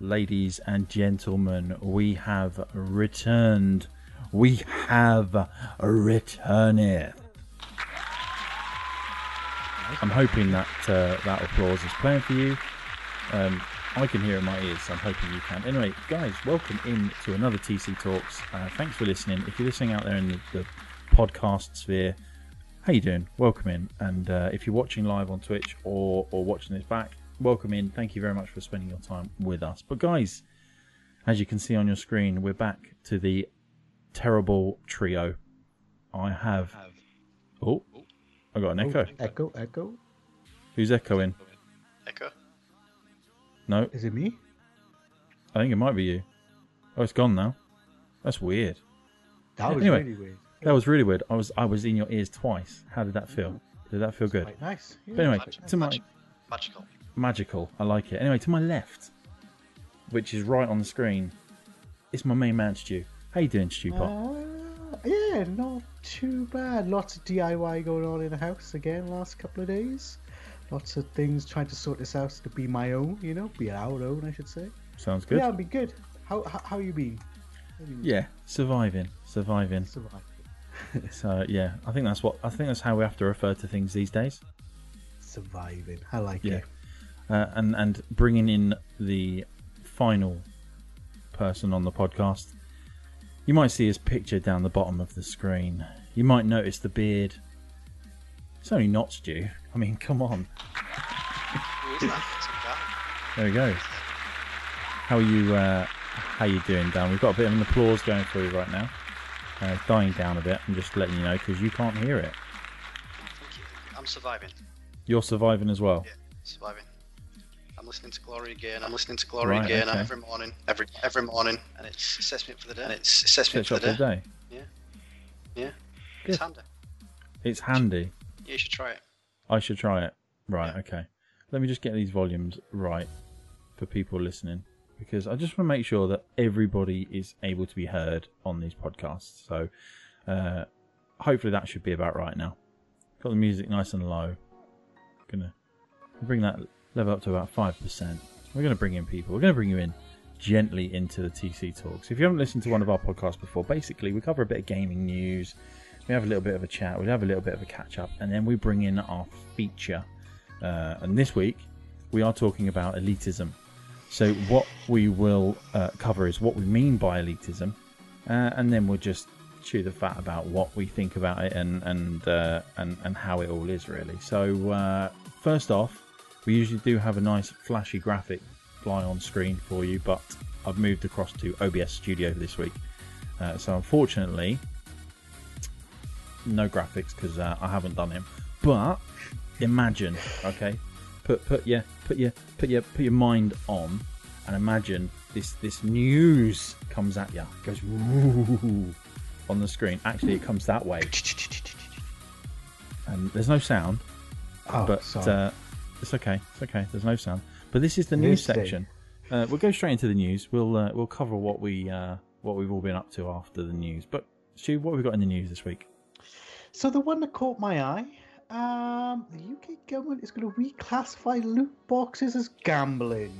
ladies and gentlemen, we have returned. We have returned. I'm hoping that that applause is playing for you. I can hear it in my ears, so I'm hoping you can. Anyway, guys, welcome in to another TC Talks. Thanks for listening. If you're listening out there in the podcast sphere, how you doing? Welcome in. And if you're watching live on Twitch or watching this back, welcome in. Thank you very much for spending your time with us. But guys, as you can see on your screen, we're back to the terrible trio. I have... Oh, I got an echo. Echo. Who's echoing? Echo? No. Is it me? I think it might be you. Oh, it's gone now. That's weird. That was Anyway, really weird. That was really weird. I was in your ears twice. How did that feel? Did that feel good? Quite nice. Yeah. But anyway, magical. I like it. Anyway, to my left, which is right on the screen, it's my main man, Stu. How you doing, Stu Pop? Yeah, not too bad. Lots of DIY going on in the house again last couple of days. Lots of things trying to sort this out to be my own, be our own, I should say. Sounds good. Yeah, I've been good. How you been? Yeah, surviving. So yeah, I think that's how we have to refer to things these days. Surviving. I like it. And bringing in the final person on the podcast. You might see his picture down the bottom of the screen. You might notice the beard. It's only not Stu. I mean, come on. There we go. How are you doing, Dan? We've got a bit of an applause going for you right now. It's dying down a bit. I'm just letting you know because you can't hear it. Thank you. I'm surviving. You're surviving as well? Yeah, surviving. I'm listening to Glory again. Okay. Every morning, and it sets me up for the day. Yeah. Good. It's handy. It's handy. You should try it. I should try it. Right, Yeah. okay. Let me just get these volumes right for people listening, because I just want to make sure that everybody is able to be heard on these podcasts. So hopefully that should be about right now. Got the music nice and low. Gonna bring that level up to about 5%. We're going to bring in people. We're going to bring you in gently into the TC Talks. If you haven't listened to one of our podcasts before, basically we cover a bit of gaming news. We have a little bit of a chat. We have a little bit of a catch up, and then we bring in our feature. And this week we are talking about elitism. So what we will cover is what we mean by elitism, and then we'll just chew the fat about what we think about it and how it all is really. So first off, we usually do have a nice flashy graphic fly on screen for you, but I've moved across to OBS Studio this week. So unfortunately, no graphics because I haven't done him. But imagine, okay, put your mind on, and imagine this news comes at you, goes woo on the screen. Actually, it comes that way, and there's no sound. But sorry. it's okay. There's no sound. But this is the news section. We'll go straight into the news. We'll cover what we've all been up to after the news. But Stu, what have we got in the news this week? So the one that caught my eye, the UK government is going to reclassify loot boxes as gambling.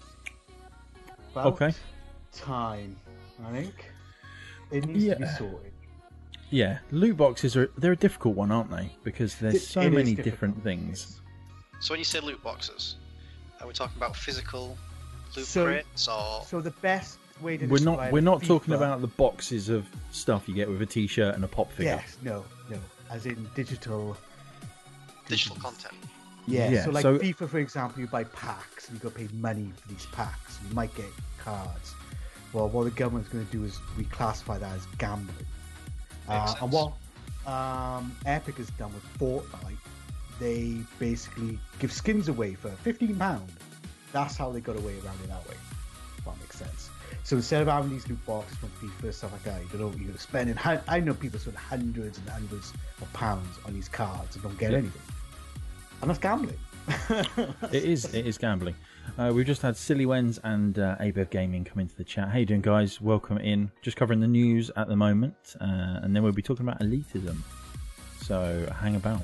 Okay. Time, I think. It needs to be sorted. Yeah, loot boxes they're a difficult one, aren't they? Because there's so many different things. So when you say loot boxes, are we talking about physical loot crates or? So the best way to we're not talking about the boxes of stuff you get with a T-shirt and a pop figure. Yes, no, as in digital content. Yeah, so FIFA, for example, you buy packs and you got to pay money for these packs. You might get cards. Well, what the government's going to do is reclassify that as gambling. And what Epic has done with Fortnite, they basically give skins away for £15. That's how they got away around it that way. If that makes sense. So instead of having these loot boxes from FIFA, stuff like that, you're spending. I know people spend hundreds and hundreds of pounds on these cards and don't get anything, and that's gambling. It is gambling. We've just had Silly Wens and Abev Gaming come into the chat. How you doing, guys? Welcome in. Just covering the news at the moment, and then we'll be talking about elitism. So hang about.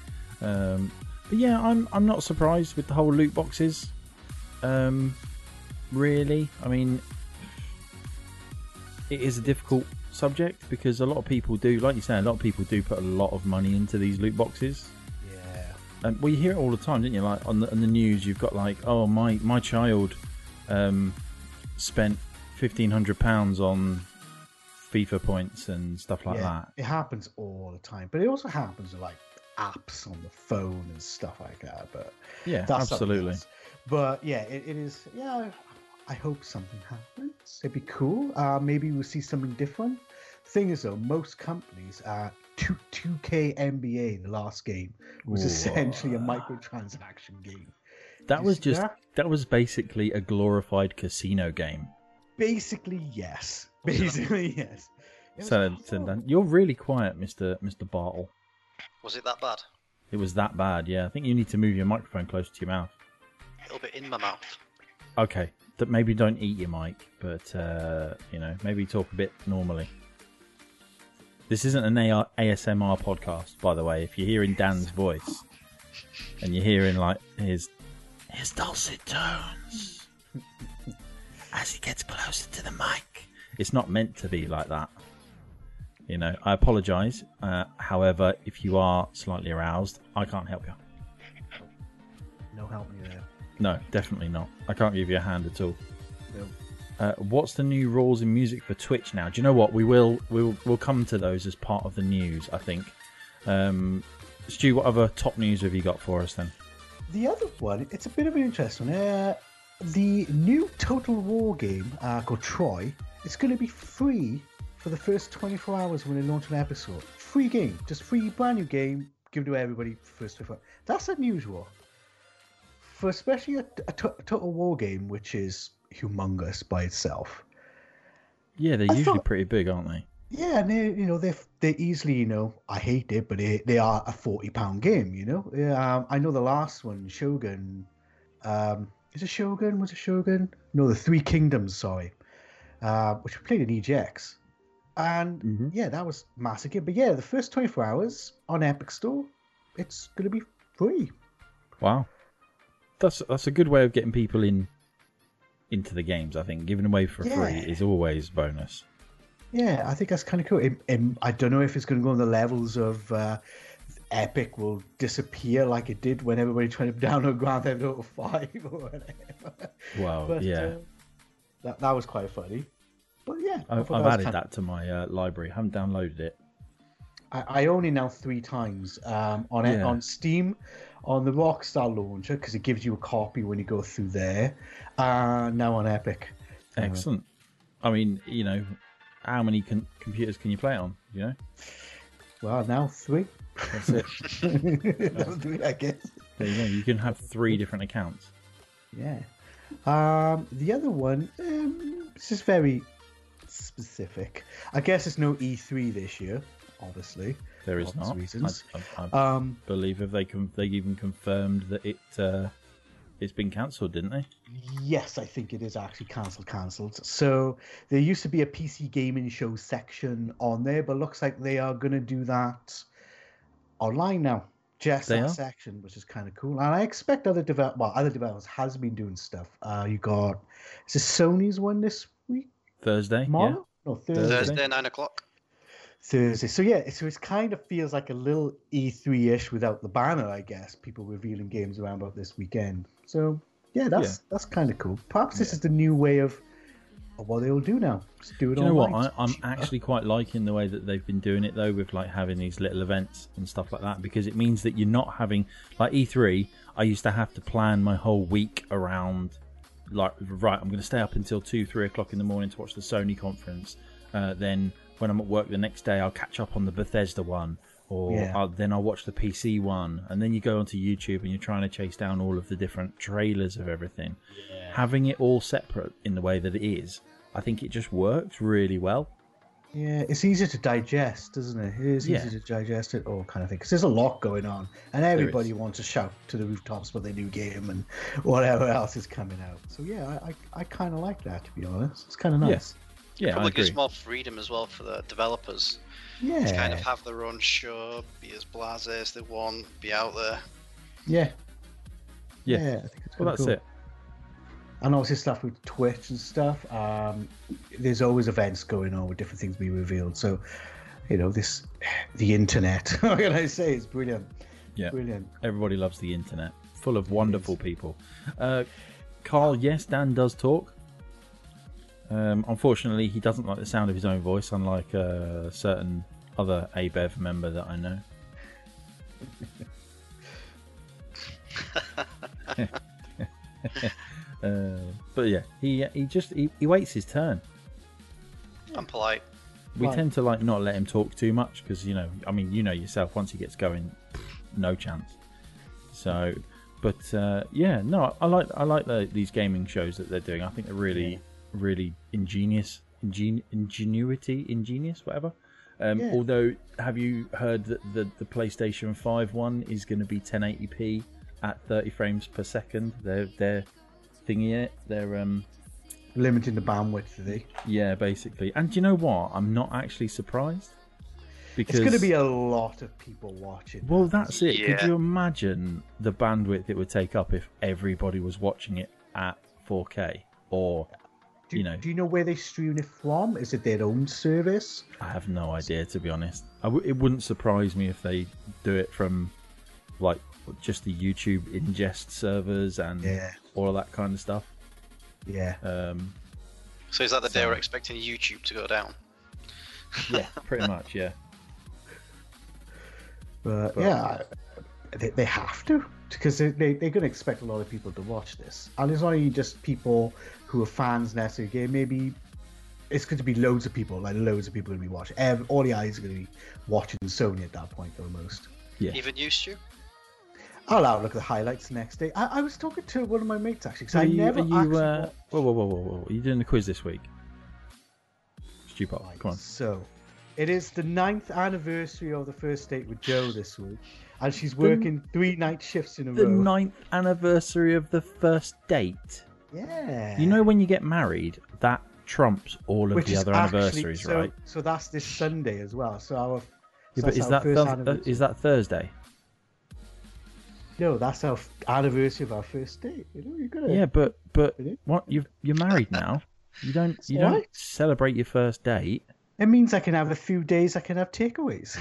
But yeah, I'm not surprised with the whole loot boxes. really. I mean, it is a difficult subject because a lot of people do, like you say, a lot of people do put a lot of money into these loot boxes. Yeah. And well, you hear it all the time, don't you? Like on the news, you've got like, oh, my child spent £1,500 on FIFA points and stuff like that. It happens all the time, but it also happens with like apps on the phone and stuff like that. But yeah, that's absolutely. But yeah, it is. Yeah, I hope something happens. It'd be cool. Maybe we'll see something different. Thing is, though, most companies, 2K NBA, the last game, was essentially a microtransaction game. That was basically a glorified casino game. Basically, yes. Basically, yes. So, you're really quiet, Mr. Bartle. Was it that bad? It was that bad, yeah. I think you need to move your microphone closer to your mouth. A little bit in my mouth. Okay, maybe don't eat your mic, but maybe talk a bit normally. This isn't an ASMR podcast, by the way. If you're hearing Dan's voice and you're hearing like his dulcet tones as he gets closer to the mic, it's not meant to be like that. You know, I apologise. However, if you are slightly aroused, I can't help you. No help me there. No, definitely not. I can't give you a hand at all. No. What's the new rules in music for Twitch now? Do you know what? We'll come to those as part of the news, I think. Stu, what other top news have you got for us then? The other one, it's a bit of an interesting one. The new Total War game called Troy, it's going to be free for the first 24 hours when they launch an episode. Free game, just free, brand new game, given to everybody first 24 hours. That's unusual. For especially a Total War game, which is humongous by itself. Yeah, they're usually pretty big, aren't they? Yeah, and they're easily, I hate it, but they are a £40 game, I know the last one, Shogun, is it Shogun? Was it Shogun? No, the Three Kingdoms, sorry, which we played in EGX. And yeah, that was massive game. But yeah, the first 24 hours on Epic Store, it's going to be free. Wow. That's a good way of getting people into the games, I think. Giving away for free is always bonus. Yeah, I think that's kind of cool. I don't know if it's going to go on the levels of Epic will disappear like it did when everybody tried to download Grand Theft Auto 5 or whatever. Wow, but, yeah. That was quite funny. But yeah. I've added that to my library. I haven't downloaded it. I own it now 3 times on Steam, on the Rockstar launcher, because it gives you a copy when you go through there. Now on Epic. Excellent. I mean, how many computers can you play it on? Well, now 3. That's it. That'll do it, I guess. There you go. You can have 3 different accounts. Yeah. The other one, this is very specific. I guess it's no E3 this year, obviously. There is not. Reasons. I believe they even confirmed that it's been cancelled, didn't they? Yes, I think it is actually cancelled. So there used to be a PC gaming show section on there, but looks like they are going to do that online now. Just that section, which is kind of cool. And I expect other developers has been doing stuff. You got, is it Sony's one this week? Thursday, Tomorrow? No, Thursday, 9 o'clock. Thursday. So yeah, so it kind of feels like a little E3-ish without the banner, I guess. People revealing games around about this weekend. So yeah, that's kind of cool. Perhaps this is the new way of what they'll do now. Just do it. Do you know what? I'm actually quite liking the way that they've been doing it though, with like having these little events and stuff like that, because it means that you're not having like E3. I used to have to plan my whole week around like, right, I'm going to stay up until 2-3 o'clock in the morning to watch the Sony conference. Then when I'm at work the next day, I'll catch up on the Bethesda one, or then I'll watch the PC one, and then you go onto YouTube and you're trying to chase down all of the different trailers of everything. Yeah. Having it all separate in the way that it is, I think it just works really well. Yeah, it's easier to digest, isn't it? It is easier to digest it all kind of thing, because there's a lot going on, and everybody wants to shout to the rooftops about their new game and whatever else is coming out. So yeah, I kind of like that, to be honest. It's kind of nice. Yeah, probably gives more freedom as well for the developers. Yeah. To kind of have their own show, be as blasé as they want, be out there. Yeah. Yeah. I think it's well, that's cool. it. and obviously stuff with Twitch and stuff. There's always events going on with different things being revealed. So, the internet, what can I say? It's brilliant. Yeah, brilliant. Everybody loves the internet, full of wonderful people. Carl, yes, Dan does talk. Unfortunately, he doesn't like the sound of his own voice, unlike a certain other ABEV member that I know. But yeah, he waits his turn. I'm polite. We tend to not let him talk too much because yourself, once he gets going, no chance. So, but I like these gaming shows that they're doing. I think they're really ingenious, whatever. Although, have you heard that the PlayStation 5 one is going to be 1080p at 30 frames per second? They're thingy it. They're limiting the bandwidth, are they? Yeah, basically. And do you know what? I'm not actually surprised. Because it's going to be a lot of people watching. Well, that's it. Yeah. Could you imagine the bandwidth it would take up if everybody was watching it at 4K? Or, do you know where they stream it from? Is it their own service? I have no idea, to be honest. It wouldn't surprise me if they do it from, just the YouTube ingest servers and all of that kind of stuff. Yeah. So is that the day we're expecting YouTube to go down? Yeah, pretty much, yeah. But yeah, they have to, because they're going to expect a lot of people to watch this. And it's not only just people who are fans necessarily. Game. Maybe it's going to be loads of people going to be watching. All the eyes are going to be watching Sony at that point, almost. Yeah. Even you, Stu? I'll have a look at the highlights the next day. I was talking to one of my mates, actually, because I never actually... Whoa. Are you doing the quiz this week? Stupid. Right, come on. So, it is the 9th anniversary of the first date with Joe this week, and she's working 3 night shifts in a row. The 9th anniversary of the first date? Yeah. You know when you get married, that trumps all of the other anniversaries, right? So that's this Sunday as well. So but is that Thursday? No, that's our anniversary of our first date. You're gonna... Yeah, but what? You're married now. You don't celebrate your first date. It means I can have a few days. I can have takeaways.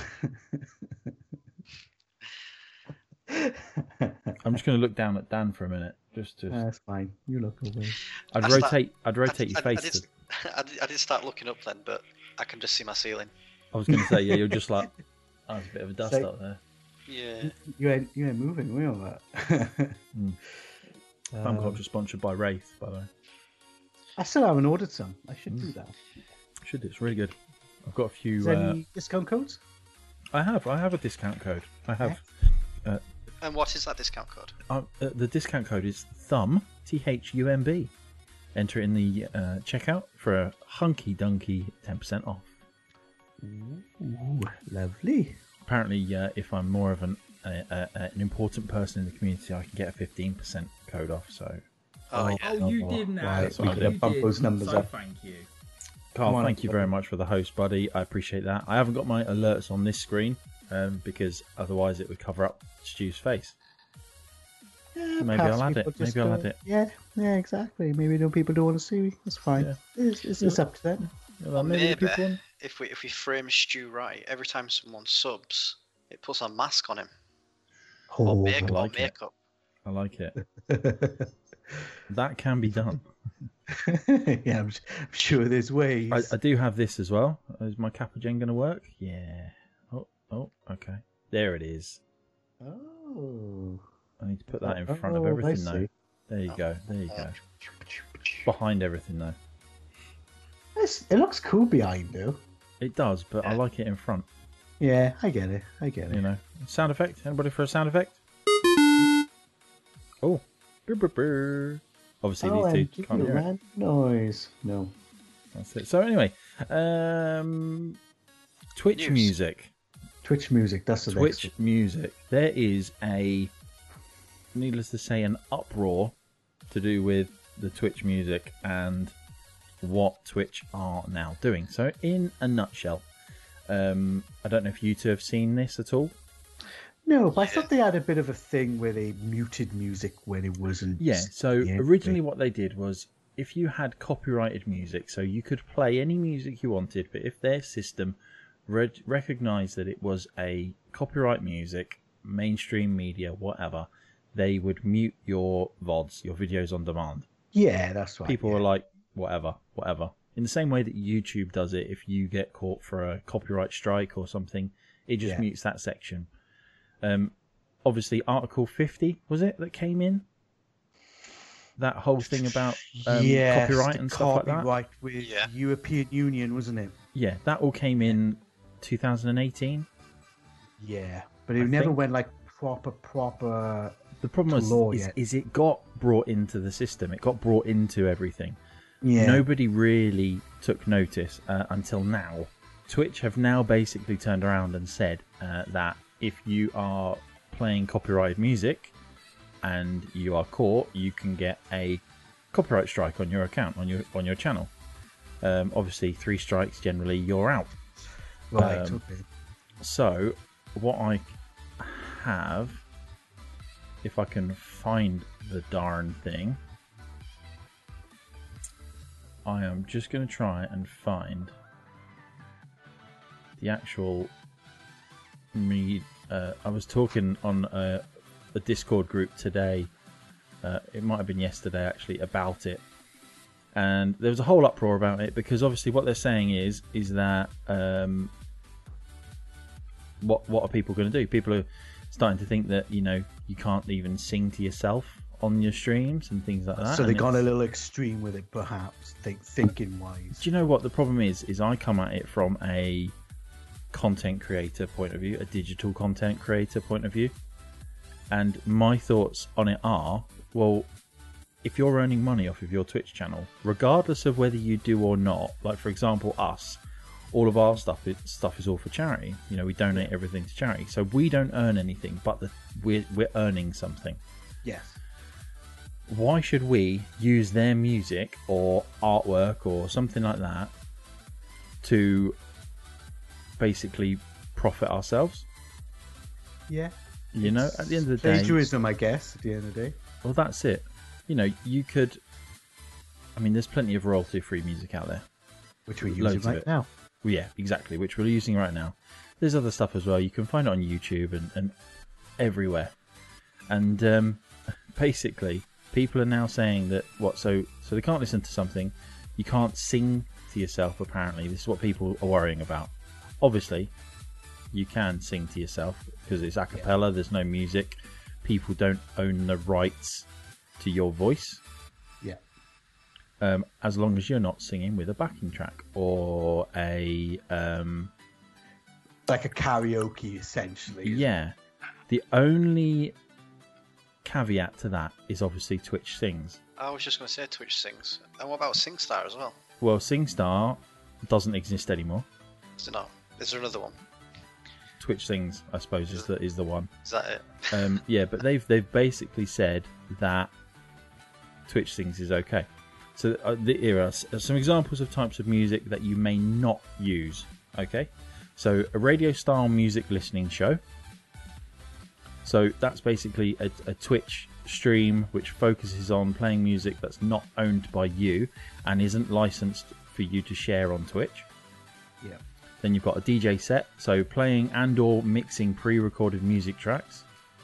I'm just going to look down at Dan for a minute. That's fine. You look away. I'd rotate your face. I did start looking up then, but I can just see my ceiling. I was going to say, yeah, you're just like, there's a bit of a dust up there. Yeah. You ain't moving, were you? Thumb Culture sponsored by Wraith, by the way. I still haven't ordered some. I should do that. Should do. It's really good. I've got a few. Is there any discount codes? I have a discount code. I have. And what is that discount code? The discount code is THUMB, THUMB. Enter it in the checkout for a hunky dunky 10% off. Ooh, lovely. Apparently, if I'm more of an important person in the community, I can get a 15% code off. So. You did now. Right, we could bump those numbers up. Thank you. Carl, thank you very much for the host, buddy. I appreciate that. I haven't got my alerts on this screen because otherwise it would cover up Stu's face. Yeah, maybe I'll add it. Yeah, exactly. Maybe people don't want to see me. That's fine. Yeah. It's up to them. Well, maybe if we frame Stu right, every time someone subs, it puts a mask on him. Or makeup. I like it. That can be done. Yeah, I'm sure there's ways. I do have this as well. Is my Kappa Gen going to work? Yeah. Oh, okay. There it is. Oh. I need to put that in front of everything though. There you go. Behind everything though. It looks cool behind though. It does, but I like it in front. Yeah, I get it. You know, sound effect. Anybody for a sound effect? Oh, obviously these two can't hear it. Noise. No. That's it. So anyway, Twitch music. Twitch music. That's the Twitch music. There is needless to say, an uproar to do with the Twitch music and what Twitch are now doing. So, in a nutshell, I don't know if you two have seen this at all. No, but I thought they had a bit of a thing where they muted music when it wasn't. Yeah, so originally what they did was if you had copyrighted music, so you could play any music you wanted, but if their system recognized that it was a copyright music, mainstream media, whatever, they would mute your VODs, your videos on demand. Yeah, that's right. People were like, whatever. In the same way that YouTube does it, if you get caught for a copyright strike or something, it just mutes that section. Obviously, Article 50, was it, that came in? That whole thing about copyright and stuff like that? Copyright with European Union, wasn't it? Yeah, that all came in 2018. Yeah, but it never went like proper. The problem is it got brought into the system. It got brought into everything. Yeah. Nobody really took notice until now. Twitch have now basically turned around and said that if you are playing copyrighted music and you are caught, you can get a copyright strike on your account, on your channel. Obviously, 3 strikes generally, you're out. Right. Okay. So, what I have, if I can find the darn thing, I am just going to try and find the actual I was talking on a Discord group today, it might have been yesterday actually, about it, and there was a whole uproar about it because obviously what they're saying is that what are people going to do? People are starting to think that you can't even sing to yourself on your streams and things like that. So they've gone a little extreme with it, perhaps, thinking wise. Do you know what the problem is I come at it from a content creator point of view, a digital content creator point of view, and my thoughts on it are, well, if you're earning money off of your Twitch channel, regardless of whether you do or not, like for example us, all of our stuff is all for charity. We donate everything to charity, so we don't earn anything, but we're earning something. Yes. Why should we use their music or artwork or something like that to basically profit ourselves? Yeah. At the end of the day, plagiarism, I guess. At the end of the day. Well, that's it. You could. I mean, there's plenty of royalty-free music out there, which we're using right now. Well, yeah, exactly. Which we're using right now. There's other stuff as well. You can find it on YouTube and everywhere. And basically, people are now saying that so they can't listen to something. You can't sing to yourself. Apparently, this is what people are worrying about. Obviously, you can sing to yourself because it's a cappella, there's no music. People don't own the rights to your voice. Yeah. As long as you're not singing with a backing track or a... like a karaoke, essentially. Yeah. The only caveat to that is obviously Twitch Sings. I was just going to say Twitch Sings. And what about SingStar as well? Well, SingStar doesn't exist anymore. Is it not? Is there another one? Twitch Sings, I suppose, is the one. Is that it? Yeah, but they've basically said that Twitch Sings is okay. So here are some examples of types of music that you may not use. Okay, so a radio style music listening show. So that's basically a Twitch stream which focuses on playing music that's not owned by you and isn't licensed for you to share on Twitch. Yeah. Then you've got a DJ set, so playing and or mixing pre-recorded music tracks,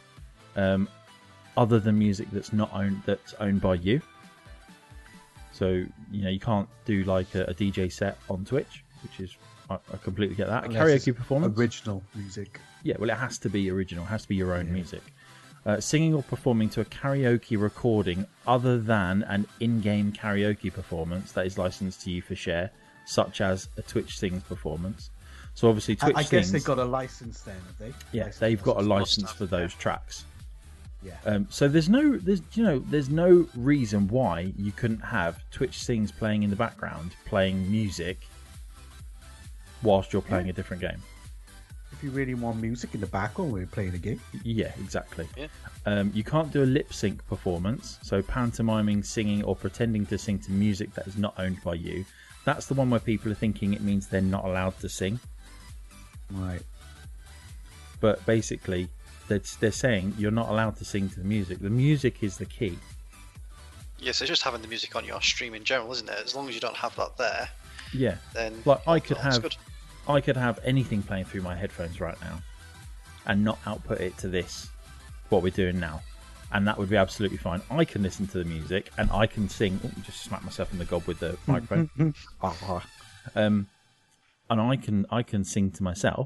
other than music that's owned by you. So you can't do like a DJ set on Twitch, which is I completely get that. Unless a karaoke performance, original music. Yeah, well, it has to be original. It has to be your own music. Singing or performing to a karaoke recording other than an in-game karaoke performance that is licensed to you for share, such as a Twitch Sings performance. So obviously Twitch Sings... I guess they've got a license then, have they? Yeah, they've got a license for those tracks. Yeah. So there's no reason why you couldn't have Twitch Sings playing in the background, playing music, whilst you're playing a different game. If you really want music in the background when you're playing a game. Yeah, exactly. Yeah. You can't do a lip sync performance, so pantomiming, singing, or pretending to sing to music that is not owned by you. That's the one where people are thinking it means they're not allowed to sing. Right. But basically, they're saying you're not allowed to sing to the music. The music is the key. Yes, it's just having the music on your stream in general, isn't it? As long as you don't have that there. Yeah. Then like I could have anything playing through my headphones right now, and not output it to this, what we're doing now, and that would be absolutely fine. I can listen to the music and I can sing. Oh, just smack myself in the gob with the microphone. And I can sing to myself,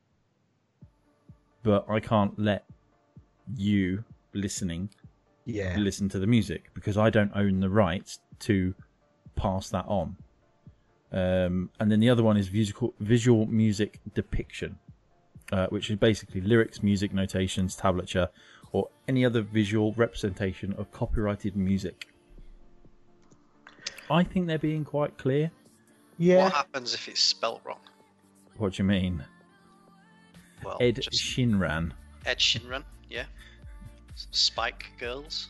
but I can't let you listening listen to the music because I don't own the rights to pass that on. And then the other one is visual music depiction, which is basically lyrics, music notations, tablature, or any other visual representation of copyrighted music. I think they're being quite clear. Yeah. What happens if it's spelt wrong? What do you mean? Well, Ed Sheeran, yeah. Spike Girls.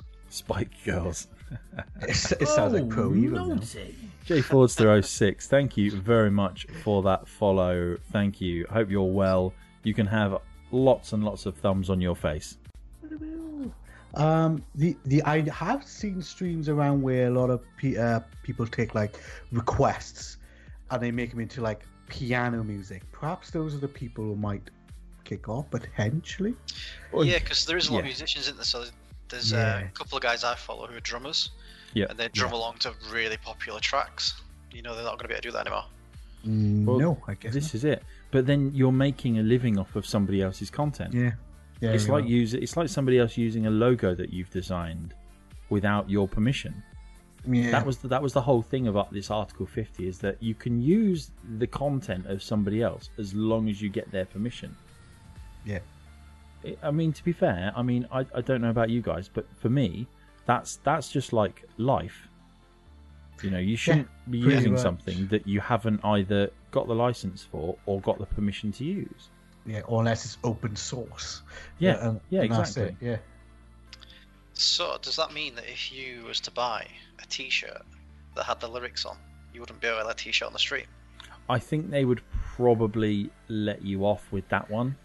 It sounds like Pro Evo. J Fordster06, thank you very much for that follow. Thank you. I hope you're well. You can have lots and lots of thumbs on your face. I have seen streams around where a lot of people take like requests and they make them into like piano music. Perhaps those are the people who might kick off potentially. Yeah, because there is a lot of musicians in there. So there's a couple of guys I follow who are drummers. Yeah, and they drum along to really popular tracks. You know, they're not going to be able to do that anymore. No, I guess this is it. But then you're making a living off of somebody else's content. Yeah, it's like it's like somebody else using a logo that you've designed without your permission. Yeah, that was the whole thing about this Article 50 is that you can use the content of somebody else as long as you get their permission. Yeah. I mean, to be fair, I don't know about you guys, but for me, that's just like life. You know, you shouldn't be using something that you haven't either got the license for or got the permission to use. Yeah, or unless it's open source. Exactly. Yeah. So, does that mean that if you was to buy a T-shirt that had the lyrics on, you wouldn't be able to let a T-shirt on the stream? I think they would probably let you off with that one.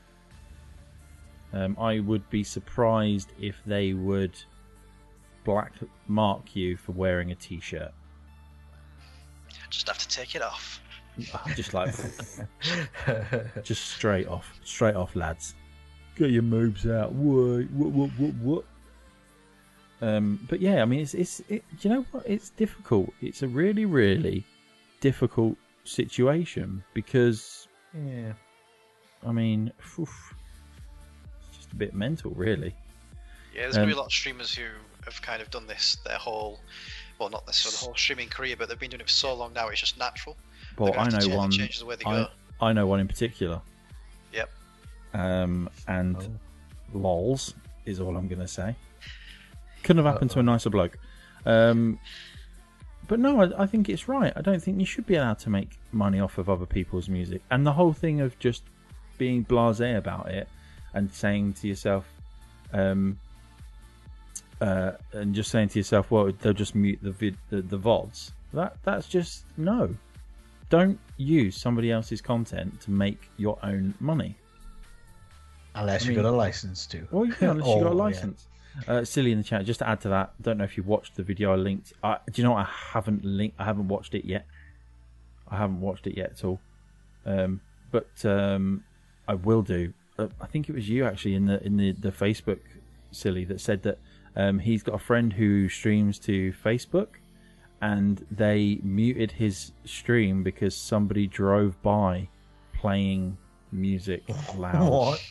I would be surprised if they would black mark you for wearing a T-shirt. Just have to take it off. Just like, just straight off, lads. Get your moves out. What? But yeah, I mean, it's you know what? It's difficult. It's a really, really difficult situation because, I mean, it's just a bit mental, really. Yeah, there's going to be a lot of streamers who have kind of done this their whole, well, not necessarily the whole streaming career, but they've been doing it for so long now, it's just natural. Well, I know one. I know one in particular. Yep. And lols is all I'm going to say. Couldn't have happened to a nicer bloke. But no, I think it's right. I don't think you should be allowed to make money off of other people's music. And the whole thing of just being blasé about it and saying to yourself, and just saying to yourself, well, they'll just mute the VODs. That's just no. Don't use somebody else's content to make your own money. Unless you've got a license to. Well, yeah, unless you've got a license. Yeah. Silly in the chat, just to add to that, don't know if you watched the video I linked. Do you know what? I haven't watched it yet. I haven't watched it yet at all. But I will do. I think it was you actually in the Facebook, Silly, that said that he's got a friend who streams to Facebook, and they muted his stream because somebody drove by playing music loud. What?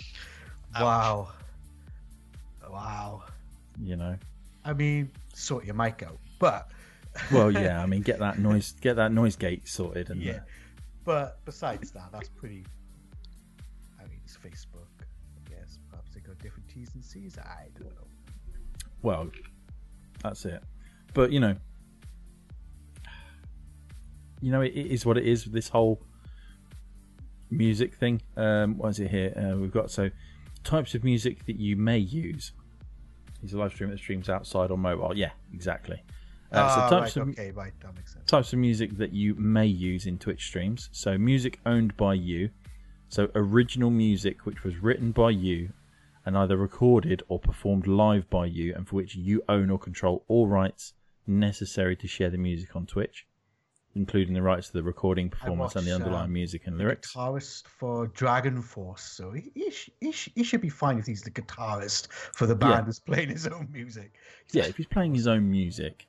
Wow. You know. I mean, sort your mic out, but. Well, yeah. I mean, get that noise gate sorted, and yeah. But besides that, that's pretty. I mean, it's Facebook. I guess perhaps they got different T's and C's. I don't know. Well, that's it. But you know, it is what it is. This whole music thing. What is it here? We've got types of music that you may use. He's a live streamer that streams outside on mobile. Yeah, exactly. Types of that makes sense. Types of music that you may use in Twitch streams. So music owned by you. So original music which was written by you and either recorded or performed live by you, and for which you own or control all rights necessary to share the music on Twitch, including the rights to the recording, performance, and the underlying music and lyrics. Guitarist for Dragon Force, so he should be fine if he's the guitarist for the band who's playing his own music. Yeah, if he's playing his own music.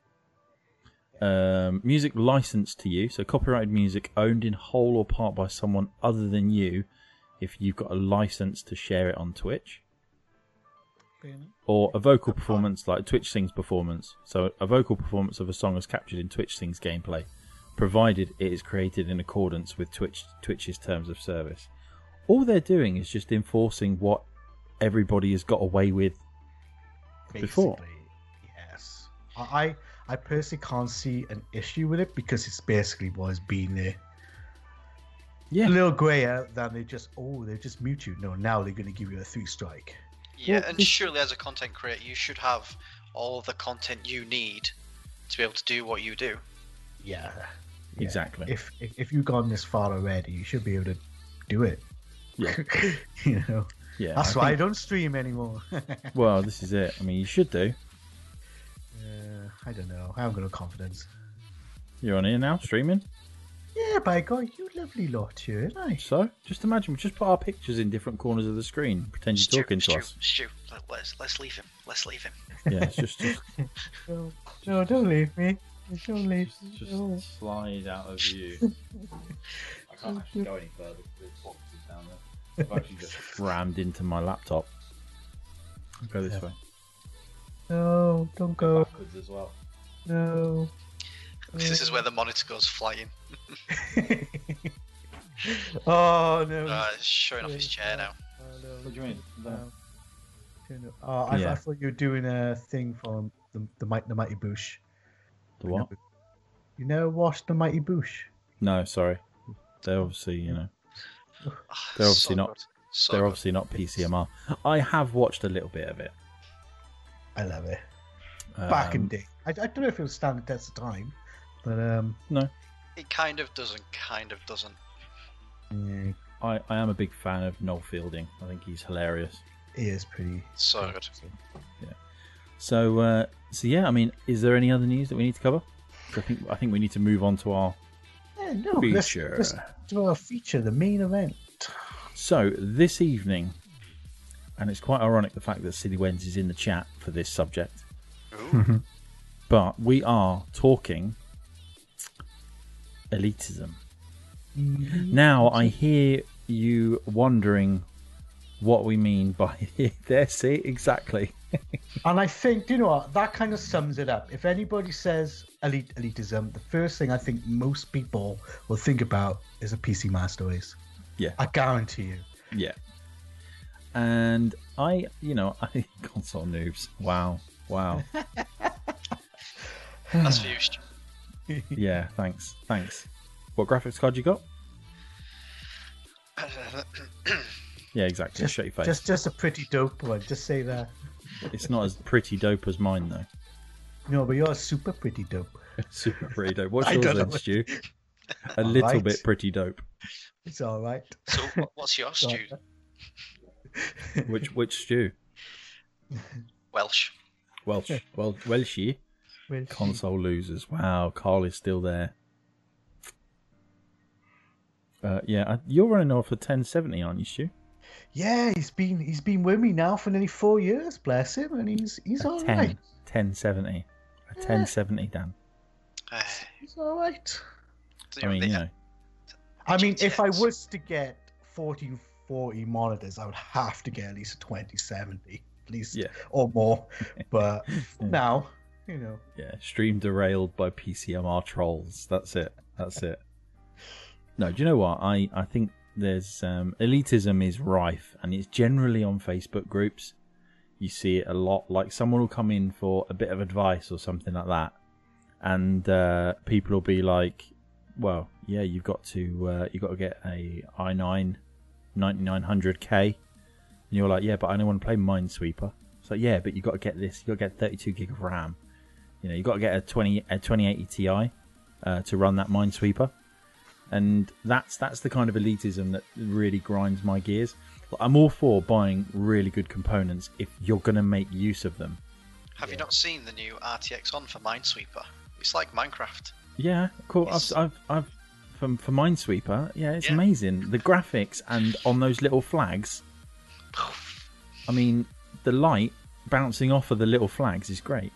Music licensed to you, so copyrighted music owned in whole or part by someone other than you, if you've got a license to share it on Twitch. Or a vocal performance like Twitch Sings performance. So a vocal performance of a song is captured in Twitch Sings gameplay, provided it is created in accordance with Twitch's terms of service. All they're doing is just enforcing what everybody has got away with before. Yes. I personally can't see an issue with it because it's basically what has been there. Yeah. A little grayer than they just mute you. No, now they're going to give you a 3-strike. Yeah, and surely as a content creator, you should have all of the content you need to be able to do what you do. Yeah. Exactly. If you've gone this far already, you should be able to do it. Yeah. You know. Yeah. That's why I don't stream anymore. Well, this is it. I mean, you should do. I don't know. I haven't got no confidence. You're on here now, streaming? Yeah, by God, you lovely lot here, aren't I? So, just imagine, we just put our pictures in different corners of the screen, pretend you're talking to us. Stu, let's leave him. Let's leave him. Yeah, it's just No, don't leave me. Don't leave me. Just slide out of view. I can't actually go any further because there's boxes down there. I've actually just rammed into my laptop. I'll go this way. No, don't go. Backwards as well. No. This is where the monitor goes flying. Oh no! He's showing off his chair now. Oh, no. What do you mean? No. I thought you were doing a thing from the Mighty Boosh. The what? You never watched the Mighty Boosh? No, sorry. They're obviously, they're obviously not. They're obviously not PCMR. I have watched a little bit of it. I love it. Back in the day, I don't know if it was stand the test of time, but no. It kind of doesn't. Yeah. I am a big fan of Noel Fielding. I think he's hilarious. He is pretty so good. Yeah. So yeah. I mean, is there any other news that we need to cover? I think we need to move on to our feature. Let's do our feature, the main event. So this evening, and it's quite ironic the fact that Silly Wens is in the chat for this subject. But we are talking elitism. Now, I hear you wondering what we mean by there. See, exactly. And I think, you know what, that kind of sums it up. If anybody says elitism, the first thing I think most people will think about is a PC Master Race. Yeah. I guarantee you. Yeah. And I console noobs. Wow. That's for you, Stu. Yeah, thanks. What graphics card you got? Yeah, exactly. Shut your face. Just a pretty dope one. Just say that. It's not as pretty dope as mine, though. No, but you're super pretty dope. Super pretty dope. What's yours then, Stu? A little bit pretty dope. It's all right. So, what's your Stu? Which Stu? Welsh. Well, Welshie. Console losers. Wow, Carl is still there. Yeah, you're running off a 1070, aren't you, Stu? Yeah, he's been with me now for nearly 4 years, bless him, and he's all right. 1070. A 1070, Dan. He's all right. I mean, if I was to get 1440 monitors, I would have to get at least a 2070, at least, or more. But now, Yeah, stream derailed by PCMR trolls. That's it. No, do you know what? I think there's elitism is rife, and it's generally on Facebook groups. You see it a lot. Like someone will come in for a bit of advice or something like that, and people will be like, "Well, yeah, you've got to get a i9 9900K," and you're like, "Yeah, but I don't want to play Minesweeper." It's like, "Yeah, but you got to get this. You got to get 32 gig of RAM. You got to get a 2080 Ti to run that Minesweeper." And that's the kind of elitism that really grinds my gears. I'm all for buying really good components if you're going to make use of them. Have you not seen the new RTX on for Minesweeper? It's like Minecraft. Yeah, cool. I've for Minesweeper. Yeah, it's amazing. The graphics and on those little flags. I mean, the light bouncing off of the little flags is great.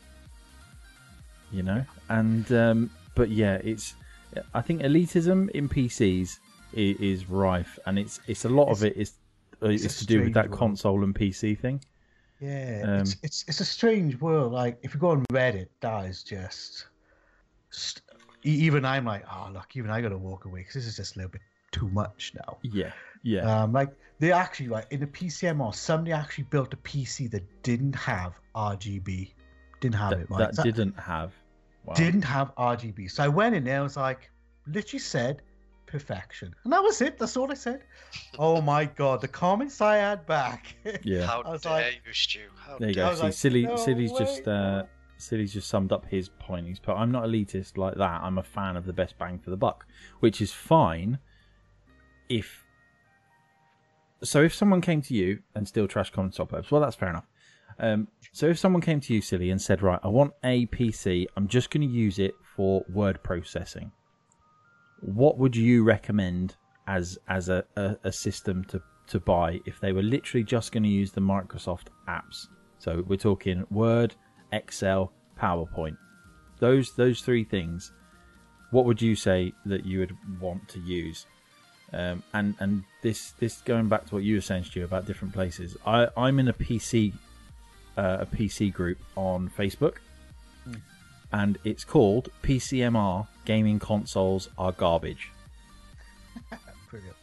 You know, and but yeah, I think elitism in PCs is rife, and it's a lot of it is to do with that console and PC thing. Yeah, it's a strange world. Like if you go on Reddit, that is just even I'm like, oh look, even I got to walk away because this is just a little bit too much now. Yeah. Like they actually in the PCMR, somebody actually built a PC that didn't have RGB, didn't have it. Right? Didn't have. Wow. Didn't have RGB. So I went in there, I was like, literally said perfection. And that was it. That's all I said. Oh my God. The comments I had back. Yeah. How dare you, Stu? There you go. See, Silly's just summed up his point. He's put, I'm not elitist like that. I'm a fan of the best bang for the buck, which is fine if someone came to you and still trash comments top ups, well, that's fair enough. So if someone came to you, Silly, and said, right, I want a PC, I'm just going to use it for word processing, what would you recommend as a system to buy if they were literally just going to use the Microsoft apps? So we're talking Word, Excel, PowerPoint. Those three things, what would you say that you would want to use? And this going back to what you were saying, Stu, about different places. I'm in a PC group on Facebook, and it's called PCMR Gaming Consoles Are Garbage. Brilliant.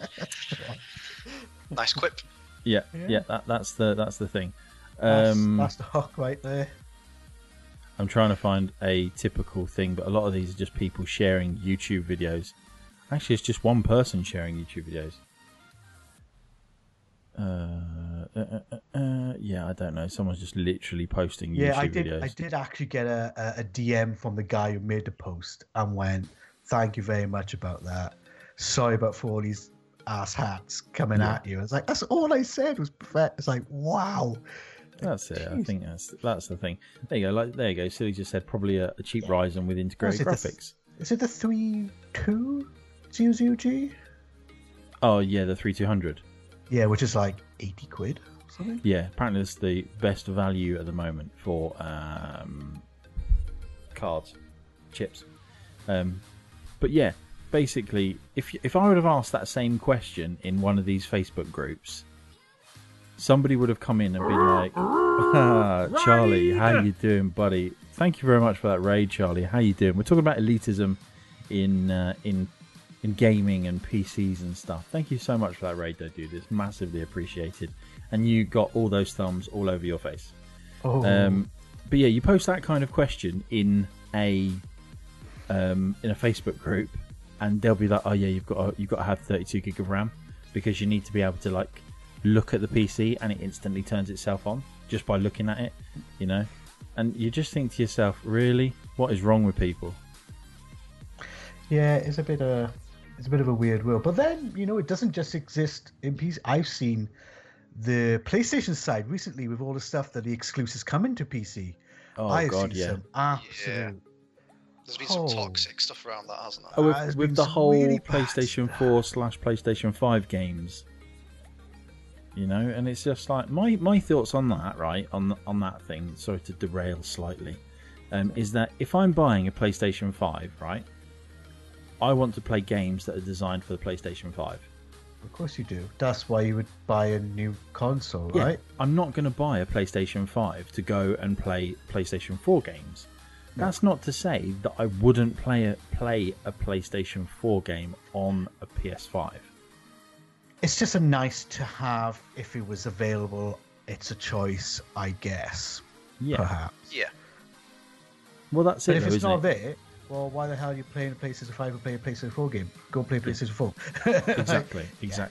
Nice quip. Yeah. That's the thing. That's the hook right there. I'm trying to find a typical thing, but a lot of these are just people sharing YouTube videos. Actually, it's just one person sharing YouTube videos. Yeah, I don't know. Someone's just literally posting YouTube videos. I did actually get a DM from the guy who made the post and went, thank you very much about that. Sorry about for all these ass hats coming at you. It's like, that's all I said was perfect. It's like, wow. That's it. Jeez. I think that's the thing. There you go. There you go. Silly just said probably a cheap Ryzen with integrated graphics. Is it the 3200G? Oh yeah, the 3200. Yeah, which is like 80 quid or something. Yeah, apparently it's the best value at the moment for cards, chips. But yeah, basically, if I would have asked that same question in one of these Facebook groups, somebody would have come in and been like, Charlie, how you doing, buddy? Thank you very much for that raid, Charlie. How you doing? We're talking about elitism in gaming and PCs and stuff. Thank you so much for that raid, though, dude. It's massively appreciated. And you got all those thumbs all over your face. Oh. But yeah, you post that kind of question in a Facebook group, and they'll be like, "Oh yeah, you've got to have 32 gig of RAM because you need to be able to like look at the PC and it instantly turns itself on just by looking at it, you know." And you just think to yourself, really, what is wrong with people? Yeah, it's a bit of a weird world. But then, you know, it doesn't just exist in PC. I've seen the PlayStation side recently with all the stuff that the exclusives come into PC. Oh, I've God, seen yeah. some absolute... Yeah. There's been some toxic stuff around that, hasn't there? Oh, with the whole really PlayStation 4/PlayStation 5 games. You know, and it's just like, my thoughts on that, right, on that thing, sorry to derail slightly, is that if I'm buying a PlayStation 5, right, I want to play games that are designed for the PlayStation 5. Of course you do. That's why you would buy a new console, right? I'm not going to buy a PlayStation 5 to go and play PlayStation 4 games. No. That's not to say that I wouldn't play a PlayStation 4 game on a PS5. It's just a nice to have if it was available. It's a choice, I guess. Yeah. Perhaps. Yeah. Well, that's but it. If though, it's not it? there, well, why the hell are you playing a PlayStation 5 or playing a PlayStation 4 game? Go play PlayStation 4. Exactly.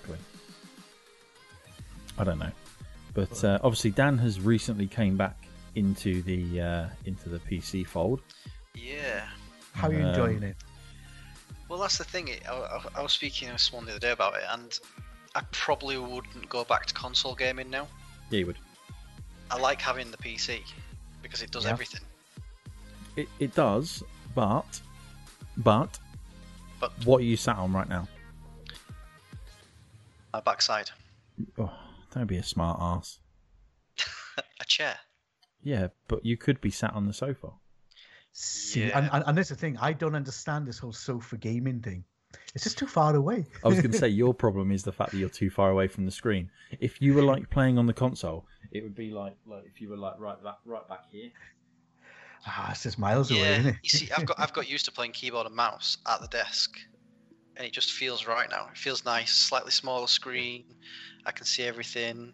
I don't know, but obviously Dan has recently came back into the PC fold. Yeah. How are you enjoying it? Well, that's the thing. I was speaking to someone the other day about it, and I probably wouldn't go back to console gaming now. Yeah, you would. I like having the PC because it does everything. It does, but what are you sat on right now? My backside. Oh, don't be a smart ass. A chair. Yeah, but you could be sat on the sofa. See, and that's the thing. I don't understand this whole sofa gaming thing. It's just too far away. I was going to say your problem is the fact that you're too far away from the screen. If you were like playing on the console, it would be like if you were like right back here. It's just miles away, isn't it? You see, I've got used to playing keyboard and mouse at the desk, and it just feels right now. It feels nice, slightly smaller screen. I can see everything.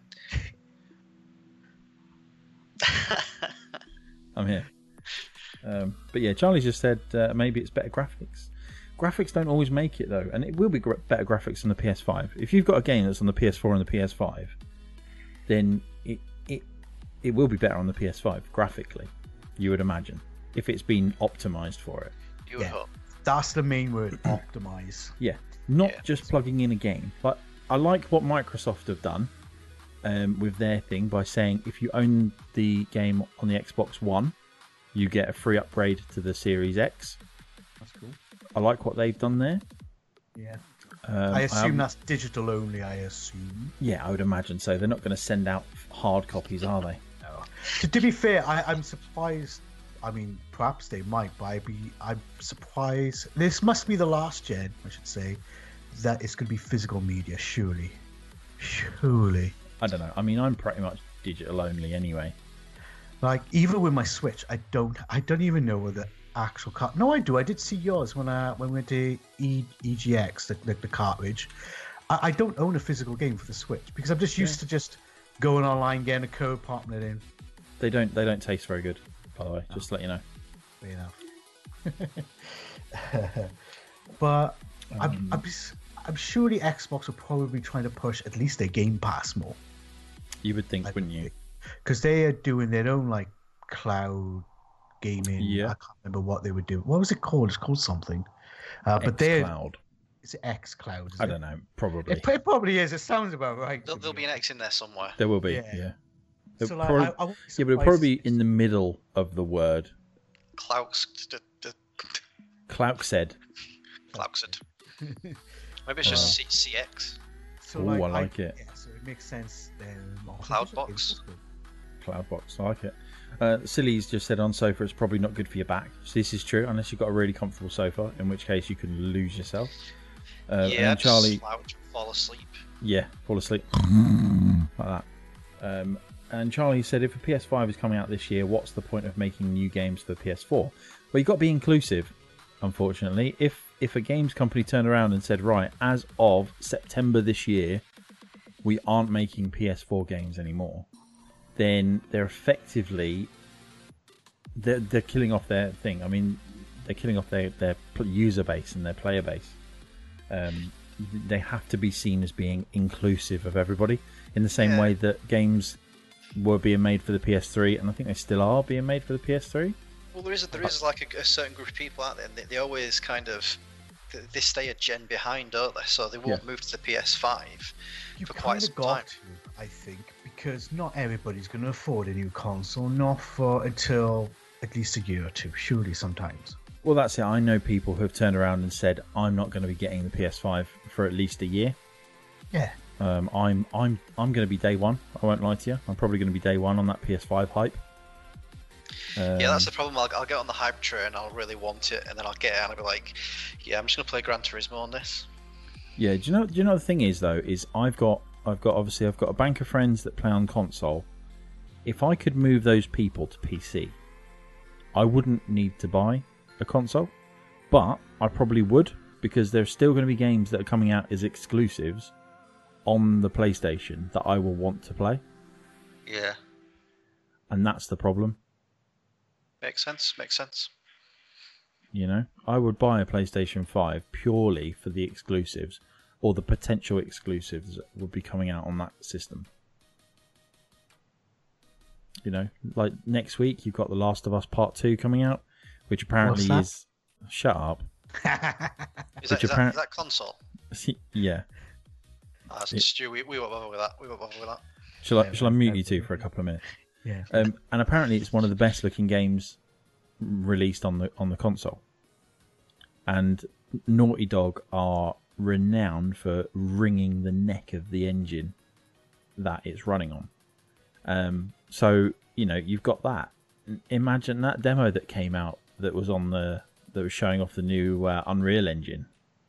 I'm here. But yeah, Charlie just said maybe it's better graphics. Graphics don't always make it though, and it will be better graphics on the PS5. If you've got a game that's on the PS4 and the PS5, then it will be better on the PS5 graphically. You would imagine if it's been optimized for it. You would hope. That's the main word, optimize. Yeah, not just plugging in a game. But I like what Microsoft have done with their thing by saying if you own the game on the Xbox One, you get a free upgrade to the Series X. That's cool. I like what they've done there. Yeah. I assume that's digital only, I assume. Yeah, I would imagine so. They're not going to send out hard copies, are they? No. To be fair, I'm surprised. I mean, perhaps they might, but I'm surprised. This must be the last gen, I should say, that it's going to be physical media, surely. Surely. I don't know. I mean, I'm pretty much digital only anyway. Like, even with my Switch, I don't even know whether actual card. No, I do. I did see yours when we went to EGX, the cartridge. I don't own a physical game for the Switch because I'm just used to just going online, getting a code, popping it in. They don't taste very good, by the way. Just to let you know. Fair enough. But I'm sure the Xbox will probably be trying to push at least their Game Pass more. You would think, wouldn't you? Because they are doing their own like cloud gaming. Yeah. I can't remember what they would do. What was it called? It's called something. But they xCloud. It's xCloud. I don't know. Probably. It probably is. It sounds about right. There'll be an X in there somewhere. There will be. Yeah. So but it'll probably be in the middle of the word. Klauxed. Klauxed. Maybe it's just CX. So I like it. Yeah, so it makes sense then. Cloudbox. Cloudbox, I like it. Silly's just said on sofa it's probably not good for your back. So this is true, unless you've got a really comfortable sofa, in which case you can lose yourself. And Charlie, slouch, fall asleep. Yeah, fall asleep like that. And Charlie said, if a PS5 is coming out this year, what's the point of making new games for the PS4? Well, you've got to be inclusive. Unfortunately, if a games company turned around and said, right, as of September this year, we aren't making PS4 games anymore, then they're effectively they're killing off their thing. I mean, they're killing off their user base and their player base. They have to be seen as being inclusive of everybody in the same way that games were being made for the PS3, and I think they still are being made for the PS3. Well, there is like a certain group of people out there, and they always kind of they stay a gen behind, don't they? So they won't move to the PS5 for quite some time. I think, because not everybody's going to afford a new console, not for until at least a year or two, surely sometimes. Well, that's it. I know people who have turned around and said, "I'm not going to be getting the PS5 for at least a year." Yeah. I'm going to be day one. I won't lie to you. I'm probably going to be day one on that PS5 hype. Yeah, that's the problem. I'll get on the hype train, I'll really want it, and then I'll get it and I'll be like, yeah, I'm just going to play Gran Turismo on this. Yeah, do you know the thing is though, is I've got a bank of friends that play on console. If I could move those people to PC, I wouldn't need to buy a console, but I probably would, because there's still going to be games that are coming out as exclusives on the PlayStation that I will want to play. Yeah. And that's the problem. Makes sense. You know, I would buy a PlayStation 5 purely for the exclusives, or the potential exclusives that would be coming out on that system. You know, like next week you've got The Last of Us Part 2 coming out, which apparently is... Shut up. Is that console? Yeah. Stu, we won't bother with that. We won't bother with that. Shall I mute you two for a couple of minutes? Yeah. And apparently it's one of the best looking games released on the console. And Naughty Dog are renowned for wringing the neck of the engine that it's running on. So, you know, you've got that. Imagine that demo that came out that was that was showing off the new Unreal Engine.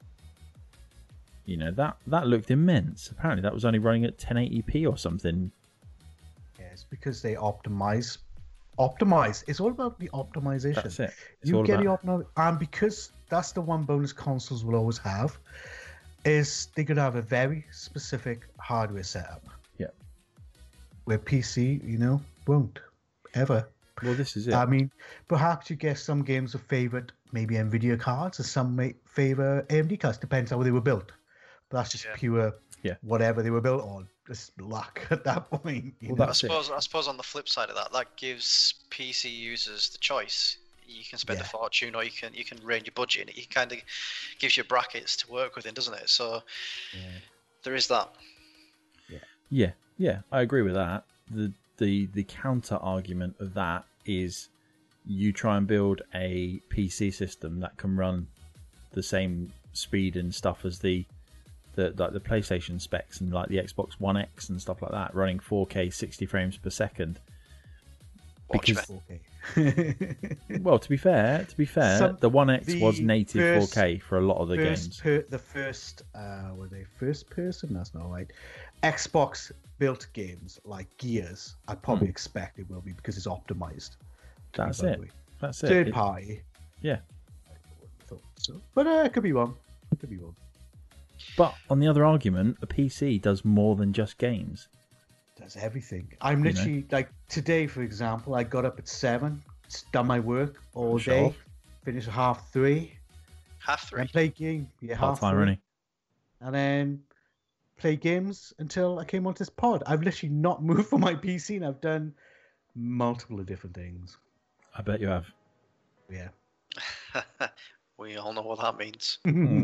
You know, that looked immense. Apparently that was only running at 1080p or something. Yeah, it's because they optimize. It's all about the optimization. That's it. And because that's the one bonus consoles will always have, is they could have a very specific hardware setup. Yeah. Where PC, you know, won't ever. Well, this is it. I mean, perhaps you guess some games will favour maybe NVIDIA cards, or some may favour AMD cards. Depends how they were built. But that's just pure whatever they were built on. Just luck at that point. I suppose on the flip side of that gives PC users the choice. You can spend a fortune, or you can range your budget, and it kind of gives you brackets to work within, doesn't it? So there is that. Yeah, I agree with that. The counter argument of that is you try and build a PC system that can run the same speed and stuff as the PlayStation specs and like the Xbox One X and stuff like that, running 4K 60 frames per second. Because, well, to be fair, the One X was native 4K for a lot of the games. The first, were they first person? That's not right. Xbox built games like Gears, I probably expect it will be because it's optimized. That's it. Third party. Yeah. I thought so. But it could be wrong. But on the other argument, a PC does more than just games. Does everything. I'm literally like today, for example, I got up at 7, done my work all day, finished at 3:30. 3:30. And play game. Yeah, half time running. And then play games until I came onto this pod. I've literally not moved from my PC, and I've done multiple of different things. I bet you have. Yeah. We all know what that means.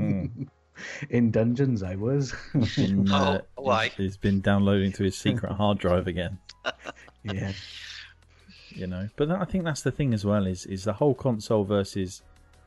In dungeons, I was. Why? He's been downloading to his secret hard drive again. Yeah. You know, but I think that's the thing as well. Is the whole console versus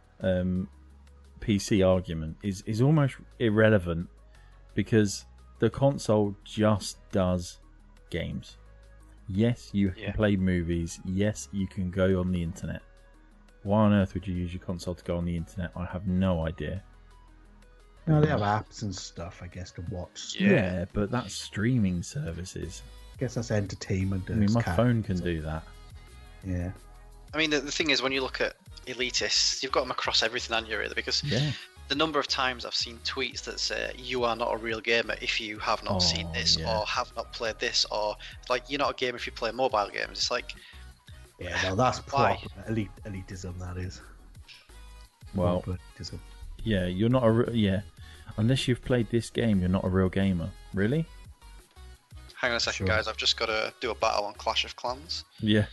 PC argument is almost irrelevant because the console just does games. Yes, you can play movies. Yes, you can go on the internet. Why on earth would you use your console to go on the internet? I have no idea. No, they have apps and stuff, I guess, to watch. Yeah, but that's streaming services. I guess that's entertainment. I mean, my phone can do that. Yeah. I mean, the thing is, when you look at elitists, you've got them across everything, haven't you, really? Because the number of times I've seen tweets that say, you are not a real gamer if you have not seen this, or have not played this, or, like, you're not a gamer if you play mobile games. It's like... Yeah, no, that's proper elitism, that is. Well, elitism. Yeah, you're not a... Unless you've played this game, you're not a real gamer. Really? Hang on a second, guys. I've just got to do a battle on Clash of Clans. Yeah.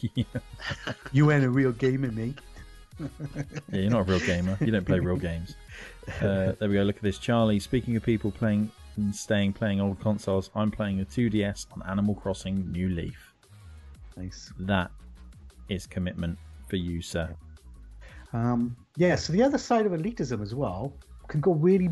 You ain't a real gamer, mate. Yeah, you're not a real gamer. You don't play real games. There we go. Look at this. Charlie, speaking of people playing and playing old consoles, I'm playing a 2DS on Animal Crossing New Leaf. Nice. That is commitment for you, sir. Yeah, so the other side of elitism as well can go really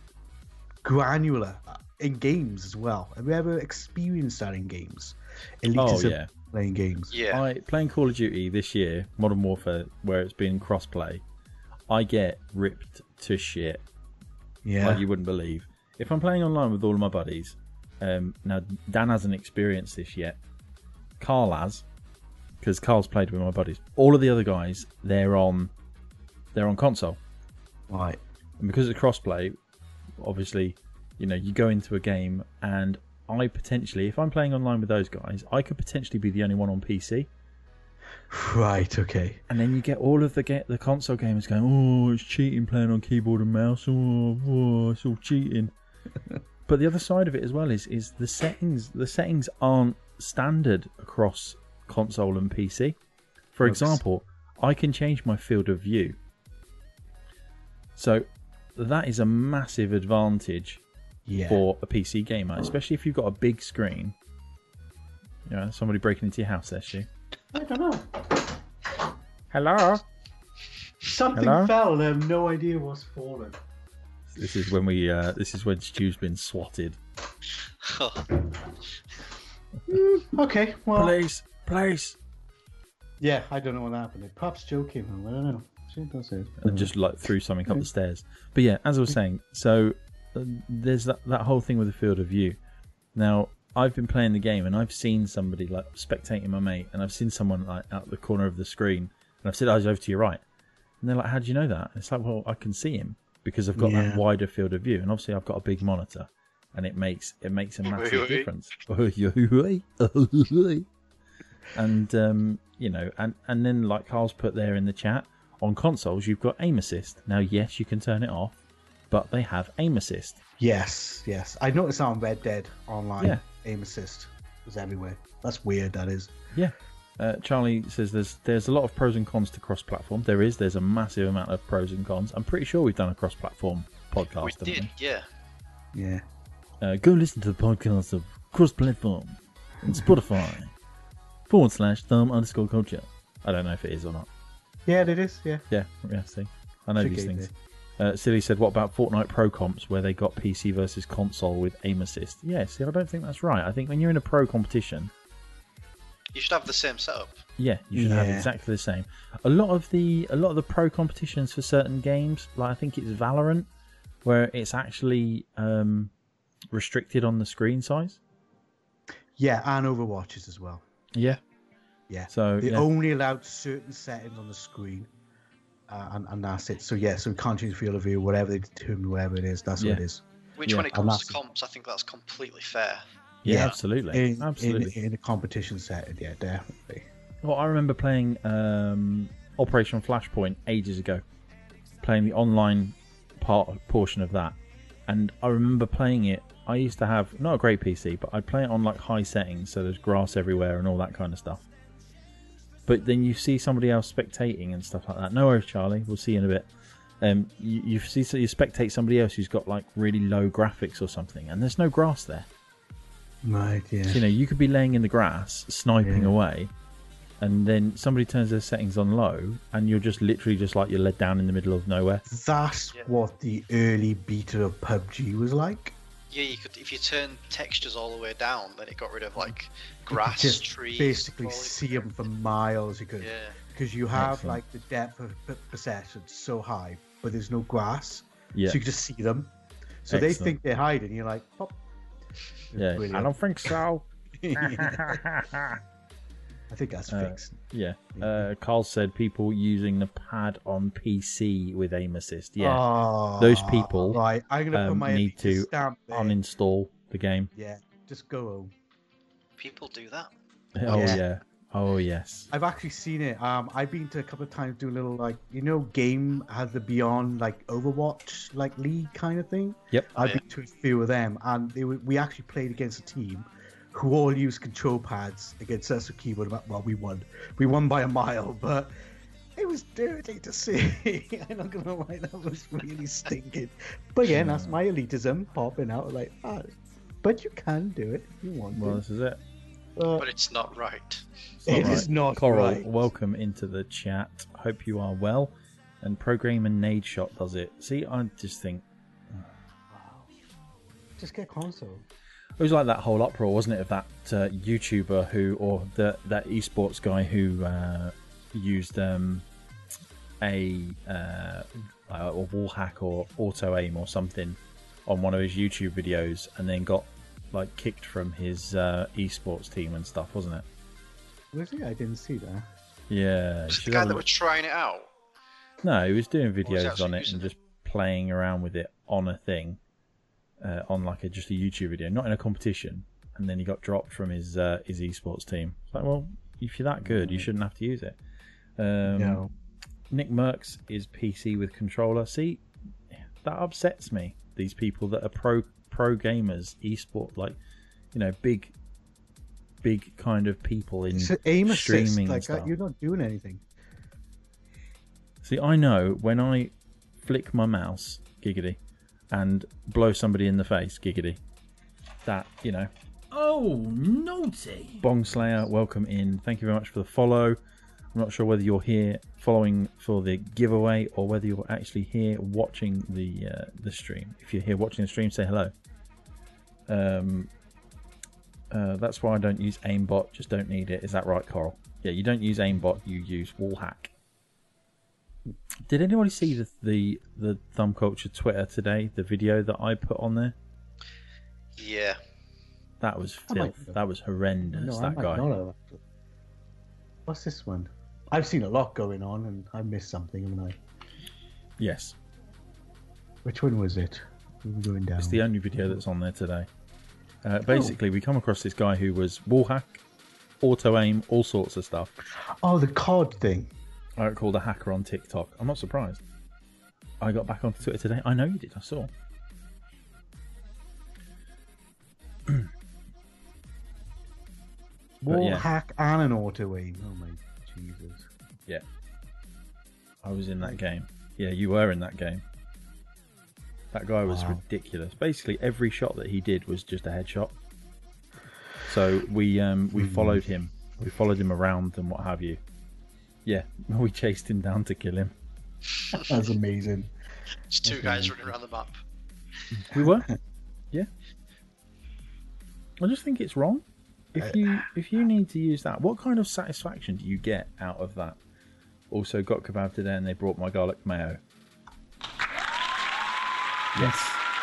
granular in games as well. Have you ever experienced that in games? Elitism playing games. Yeah. Playing Call of Duty this year, Modern Warfare, where it's been cross-play, I get ripped to shit. Yeah. Like you wouldn't believe. If I'm playing online with all of my buddies, now Dan hasn't experienced this yet. Carl has, because Carl's played with my buddies. All of the other guys, they're on console. Right. And because it's crossplay, obviously, you know, you go into a game and I potentially, if I'm playing online with those guys, I could potentially be the only one on PC. Right, okay. And then you get all of the console gamers going, oh, it's cheating playing on keyboard and mouse. Oh, it's all cheating. But the other side of it as well is the settings. The settings aren't standard across console and PC. For example, I can change my field of view. So that is a massive advantage for a PC gamer, especially if you've got a big screen. Somebody breaking into your house there, Stu. I don't know. Hello? Something fell and I have no idea what's fallen. This is when when Stu's been swatted. Okay, well... Place! Yeah, I don't know what happened. Perhaps Joe came home, I don't know. And just threw something up the stairs. But yeah, as I was saying, so there's that whole thing with the field of view. Now, I've been playing the game and I've seen somebody spectating my mate, and I've seen someone out the corner of the screen, and I've said, "I was over to your right," and they're like, "How do you know that?" It's like, well, I can see him because I've got that wider field of view, and obviously I've got a big monitor, and it makes a massive difference. And and then like Carl's put there in the chat, on consoles you've got aim assist. Now, yes, you can turn it off, but they have aim assist. Yes. I noticed that on Red Dead Online. Yeah. Aim assist was everywhere. That's weird, that is. Yeah. Charlie says there's a lot of pros and cons to cross-platform. There's a massive amount of pros and cons. I'm pretty sure we've done a cross-platform podcast. We did, yeah. Yeah. Go listen to the podcast of cross-platform on Spotify /thumb_culture. I don't know if it is or not. Yeah, it is, yeah. Yeah, see. I know these things. Silly said, what about Fortnite Pro Comps where they got PC versus console with aim assist? Yeah, see, I don't think that's right. I think when you're in a pro competition... You should have the same setup. Yeah, you should have exactly the same. A lot of the pro competitions for certain games, like I think it's Valorant, where it's actually restricted on the screen size. Yeah, and Overwatches as well. Yeah. So they only allowed certain settings on the screen, and that's it. So so we can't change the field of view, whatever they determine, whatever it is, that's what it is. Which, when it comes to comps, I think that's completely fair. Yeah, absolutely. In a competition setting, yeah, definitely. Well, I remember playing Operation Flashpoint ages ago, playing the online portion of that, and I remember playing it. I used to have not a great PC, but I'd play it on high settings, so there's grass everywhere and all that kind of stuff. But then you see somebody else spectating and stuff like that. No worries, Charlie. We'll see you in a bit. You spectate somebody else who's got really low graphics or something, and there's no grass there. Right, yeah. So, you could be laying in the grass, sniping away, and then somebody turns their settings on low, and you're just literally you're led down in the middle of nowhere. That's what the early beta of PUBG was like. Yeah, you could, if you turn textures all the way down, then it got rid of grass, trees. Basically, see them for miles. You could, because you have the depth of perception so high, but there's no grass, so you can just see them. So they think they're hiding. And you're like, pop. Yeah, brilliant. I don't think so. I think that's fixed. Yeah. Carl said people using the pad on PC with aim assist. Yeah. Those people right. I'm gonna put my need to uninstall the game. Yeah. Just go home. People do that. Oh yeah. Oh yes. I've actually seen it. I've been to a couple of times doing a little game has the Beyond Overwatch league kind of thing. Yep. I've been to a few of them, and we actually played against a team who all use control pads against us with keyboard. Well, we won. We won by a mile, but it was dirty to see. I'm not gonna lie, that was really stinking. But again, that's my elitism popping out but you can do it if you want to. Well, this is it. But it's not right. It is not Coral, right. Welcome into the chat. Hope you are well. And Pro Gamer Nadeshot does it. See, I just think... Wow. Just get console. It was like that whole uproar, wasn't it, of that YouTuber or that esports guy who used a wall hack or auto aim or something on one of his YouTube videos, and then got kicked from his esports team and stuff, wasn't it? Was it? I didn't see that. Yeah. Was it the guy that was trying it out? No, he was doing videos on it and just playing around with it on a thing. On just a YouTube video, not in a competition, and then he got dropped from his esports team. It's like, well, if you're that good, you shouldn't have to use it. No. Nick Merckx is PC with controller. See, that upsets me. These people that are pro gamers, esport, big kind of people in aim streaming assist, and stuff. You're not doing anything. See, I know when I flick my mouse, giggity, and blow somebody in the face, giggity. That, you know. Oh, naughty. Bong Slayer, welcome in. Thank you very much for the follow. I'm not sure whether you're here following for the giveaway or whether you're actually here watching the stream. If you're here watching the stream, say hello. That's why I don't use aimbot. Just don't need it. Is that right, Coral? Yeah, you don't use aimbot. You use wallhack. Did anybody see the Thumb Culture Twitter today? The video that I put on there? Yeah. That was filth. That was horrendous. No, that guy. What's this one? I've seen a lot going on, and I missed something, haven't I? Yes. Which one was it? We were going down. It's the only video that's on there today. Basically, we come across this guy who was wallhack, auto-aim, all sorts of stuff. Oh, the COD thing. I got called a hacker on TikTok. I'm not surprised. I got back onto Twitter today. I know you did. I saw. Wallhack and an auto-aim. Oh, my Jesus. Yeah. I was in that game. Yeah, you were in that game. That guy was ridiculous. Basically, every shot that he did was just a headshot. So we followed him. We followed him around and what have you. Yeah, we chased him down to kill him. That's amazing. Just two guys running around the map. We were. Yeah. I just think it's wrong. If you need to use that, what kind of satisfaction do you get out of that? Also got kebab today and they brought my garlic mayo. Yes.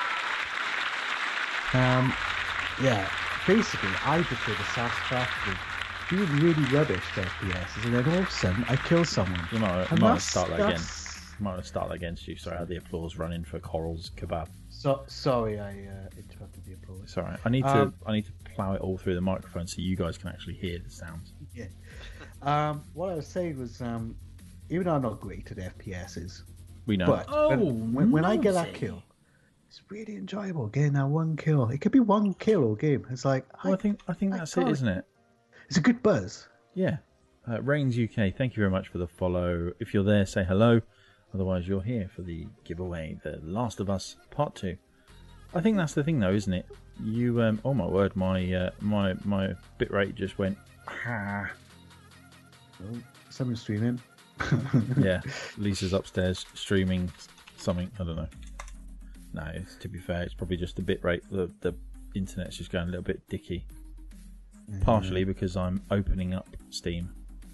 Yeah. Basically, I prefer the satisfaction of doing really rubbish to FPS, and then all of a sudden I kill someone. You might start that again. Might start that against you. Sorry, I had the applause running for Coral's kebab. So sorry, I interrupted the applause. It's alright. I need to plough it all through the microphone so you guys can actually hear the sounds. Yeah. What I was saying was, even though I'm not great at FPSs, we know. But when I get that kill, it's really enjoyable getting that one kill. It could be one kill all game. It's like, well, I think that's it, isn't it? It's a good buzz. Yeah. Reigns UK, thank you very much for the follow. If you're there, say hello. Otherwise, you're here for the giveaway, The Last of Us Part 2. I think that's the thing, though, isn't it? You, oh my word, my bitrate just went. Ah. Oh, someone's streaming. Yeah, Lisa's upstairs streaming something. I don't know. No, to be fair, it's probably just the bitrate. The internet's just going a little bit dicky. Partially because I'm opening up Steam.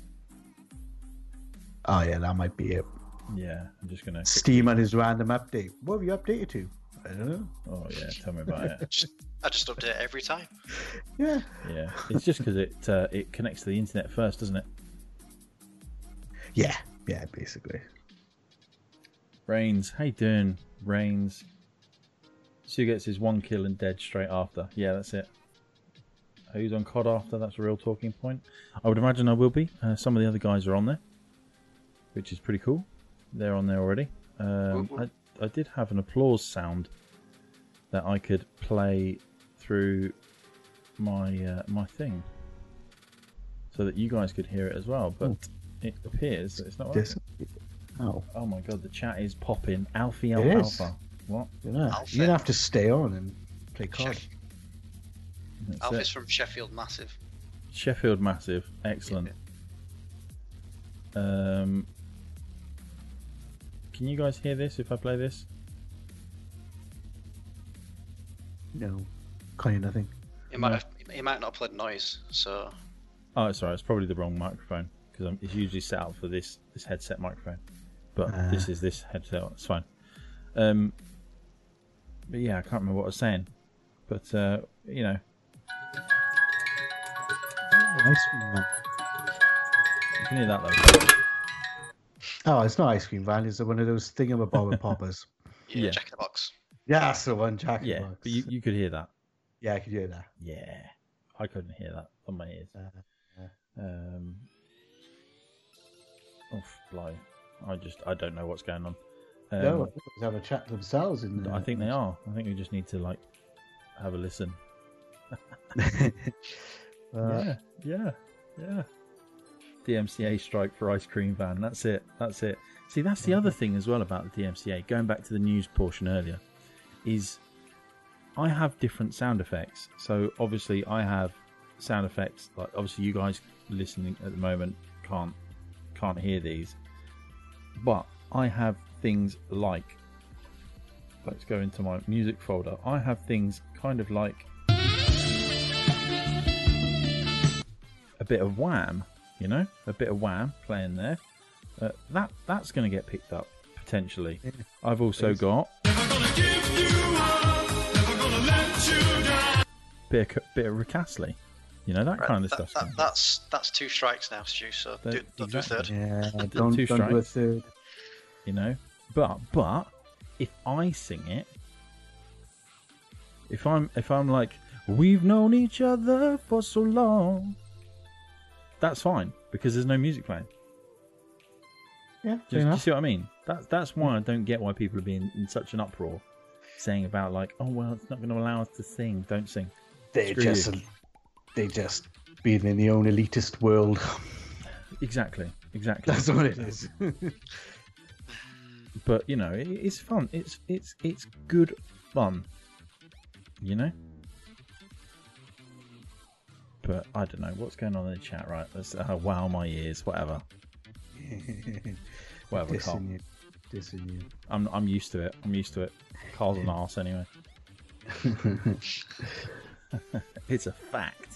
Oh yeah, that might be it. Yeah, I'm just gonna. Steam and his random update. What have you updated to? I don't know. Oh yeah, tell me about it. I just update it every time. Yeah. Yeah, it's just because it connects to the internet first, doesn't it? Yeah, basically. Reigns, how you doing, Reigns? Sue gets his one kill and dead straight after. Yeah, that's it. Who's on COD after? That's a real talking point. I would imagine I will be. Some of the other guys are on there, which is pretty cool. They're on there already. I did have an applause sound that I could play through my my thing, so that you guys could hear it as well. But it appears that it's not working. Oh my god, the chat is popping. Alfie Alpha. What? Yeah. You're gonna have to stay on and play COD. Alfie's from Sheffield Massive. Sheffield Massive, excellent. Can you guys hear this if I play this? No, can't hear nothing. He might not have played noise, so. Oh, it's alright. It's probably the wrong microphone because it's usually set up for this headset microphone, but this is this headset. It's fine. But yeah, I can't remember what I was saying. But you know, Ice cream van. You can hear that though. Oh, it's not ice cream van. It's one of those thingamabob poppers. Yeah, Jack in the Box. Yeah, that's the one, Jack in the Box. But you could hear that. Yeah, I could hear that. Yeah, I couldn't hear that on my ears. Oh, fly! I don't know what's going on. No, I think they have a chat themselves. I think they are. I think we just need to have a listen. Yeah. DMCA strike for ice cream van. That's it. See, that's the other thing as well about the DMCA. Going back to the news portion earlier, is I have different sound effects. So obviously I have sound effects like obviously you guys listening at the moment can't hear these, but I have things like, let's go into my music folder. I have things kind of like a bit of Wham, you know, a bit of Wham playing there. That's going to get picked up potentially. Yeah. I've also got bit of Rick Astley, you know, that kind of stuff. That's 2 strikes now, Stu. So don't do a third. Yeah, don't do a third. You know, but if I sing it, if I'm like, we've known each other for so long, that's fine because there's no music playing. Yeah, do you see what I mean? That's why I don't get why people are being in such an uproar, saying about like, oh well, it's not going to allow us to sing. Don't sing. They just being in the own elitist world. Exactly. That's what it is. But you know, it's fun. It's good fun. You know. But I don't know what's going on in the chat. Right? Let's wow my ears. Whatever. Whatever. Dissing you. I'm used to it. Carl's an arse anyway. It's a fact.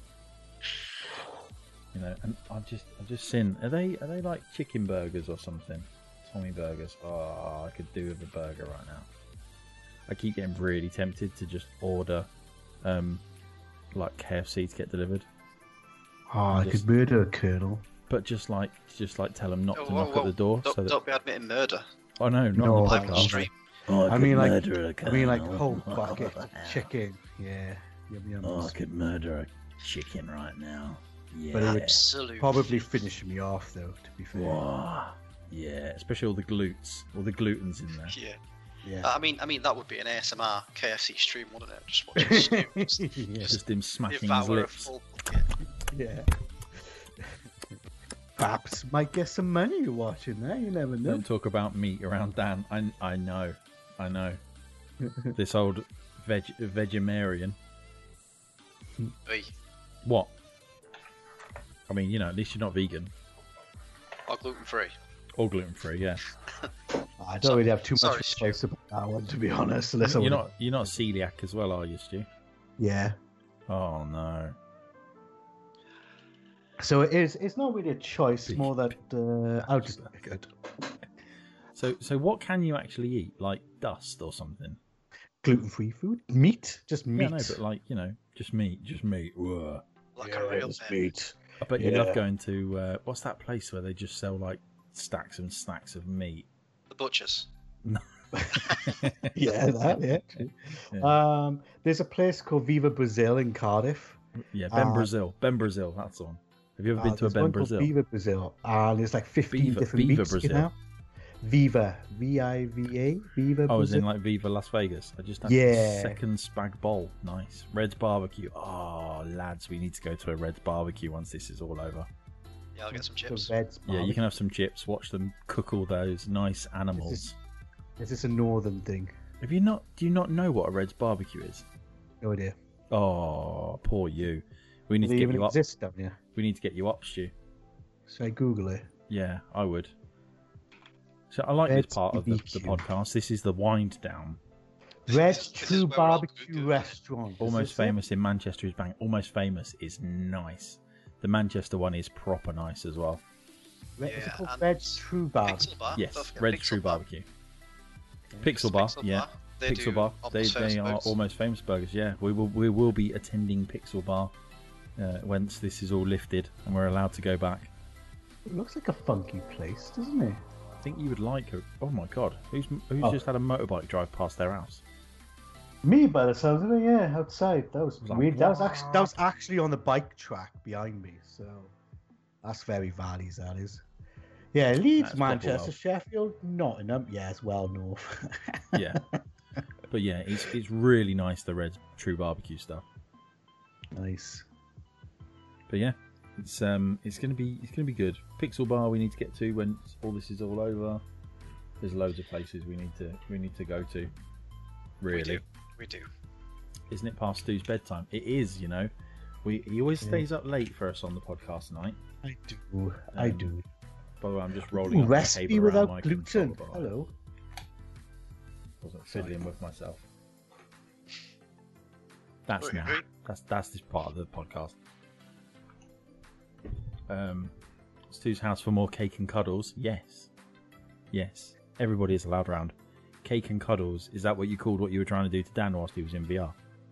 You know, and I've just seen. Are they like chicken burgers or something? Tommy burgers. Oh, I could do with a burger right now. I keep getting really tempted to just order, like KFC to get delivered. Oh, I could murder a colonel. But just like tell them not to knock at the door. Don't be admitting murder. Oh no, not on the podcast. Stream. Oh, I mean like whole bucket of chicken. Yeah. Oh, I could murder a chicken right now. Yeah. But it would probably finish me off, though, to be fair. Whoa. Yeah, especially all the gluten's in there. Yeah. I mean that would be an ASMR KFC stream, wouldn't it? Just watching Stu. Just him smacking his lips. Yeah. Perhaps might get some money watching there. You never know. Don't talk about meat around Dan. I know. This old vegetarian. Hey. What? I mean, you know, at least you're not vegan. Or gluten-free. Or gluten-free, yeah. I don't really have too much choice about that one, to be honest. You're not celiac as well, are you, Stu? Yeah. Oh no. So it's not really a choice, more that I'll just good. So what can you actually eat? Like dust or something? Gluten-free food? Meat? Just meat. Yeah, no, but like, you know, just meat. Ugh. Like a real meat. I bet you love going to what's that place where they just sell like stacks and stacks of meat? The butchers. No. Yeah. There's a place called Viva Brazil in Cardiff. Yeah, Ben Brazil, that's the one. Have you ever been to a Ben Brazil? Viva Brazil. There's like 15 different meats Brazil. Now. Viva, V-I-V-A, Viva. Oh, as in like Viva Las Vegas. I just had the second spag bowl. Nice. Red's barbecue. Oh, lads, we need to go to a Red's barbecue once this is all over. Yeah, I'll get some chips. Yeah, you can have some chips. Watch them cook all those nice animals. Is this a northern thing? Do you not know what a Red's barbecue is? No idea. Oh, poor you. We need to get you up. Don't you? We need to get you up, Stu. Should I Google it? Yeah, I would. So I like this part of the podcast. This is the wind down. Red's True Barbecue Restaurant. Almost Famous in Manchester is bang. Almost Famous is nice. The Manchester one is proper nice as well. Is it called Red's True Barbecue? Yes, Red's True Barbecue. Pixel Bar, yeah. Pixel Bar. They are Almost Famous burgers. Yeah, we will be attending Pixel Bar once this is all lifted and we're allowed to go back. It looks like a funky place, doesn't it? I think you would like it. Oh my god, who's just had a motorbike drive past their house? Me, by the sounds of it, yeah, outside. That was weird. That was actually on the bike track behind me. So that's very Valleys, that is. Yeah, Leeds, Manchester, Sheffield, Nottingham. Yeah, it's well north. Yeah, but yeah, it's really nice, the Red's True Barbecue stuff. Nice. But yeah, it's gonna be good. Pixel Bar we need to get to when all this is all over. There's loads of places we need to go to. really. We do. Isn't it past Stu's bedtime? It is, you know. He always stays up late for us on the podcast tonight. I do. By the way, I'm just rolling up recipe my cable without around my gluten. controller. Hello. Wasn't fiddling with myself. That's now. That's this part of the podcast. Stu's house for more cake and cuddles. Yes. Everybody is allowed round. Cake and cuddles. Is that what you called what you were trying to do to Dan whilst he was in VR?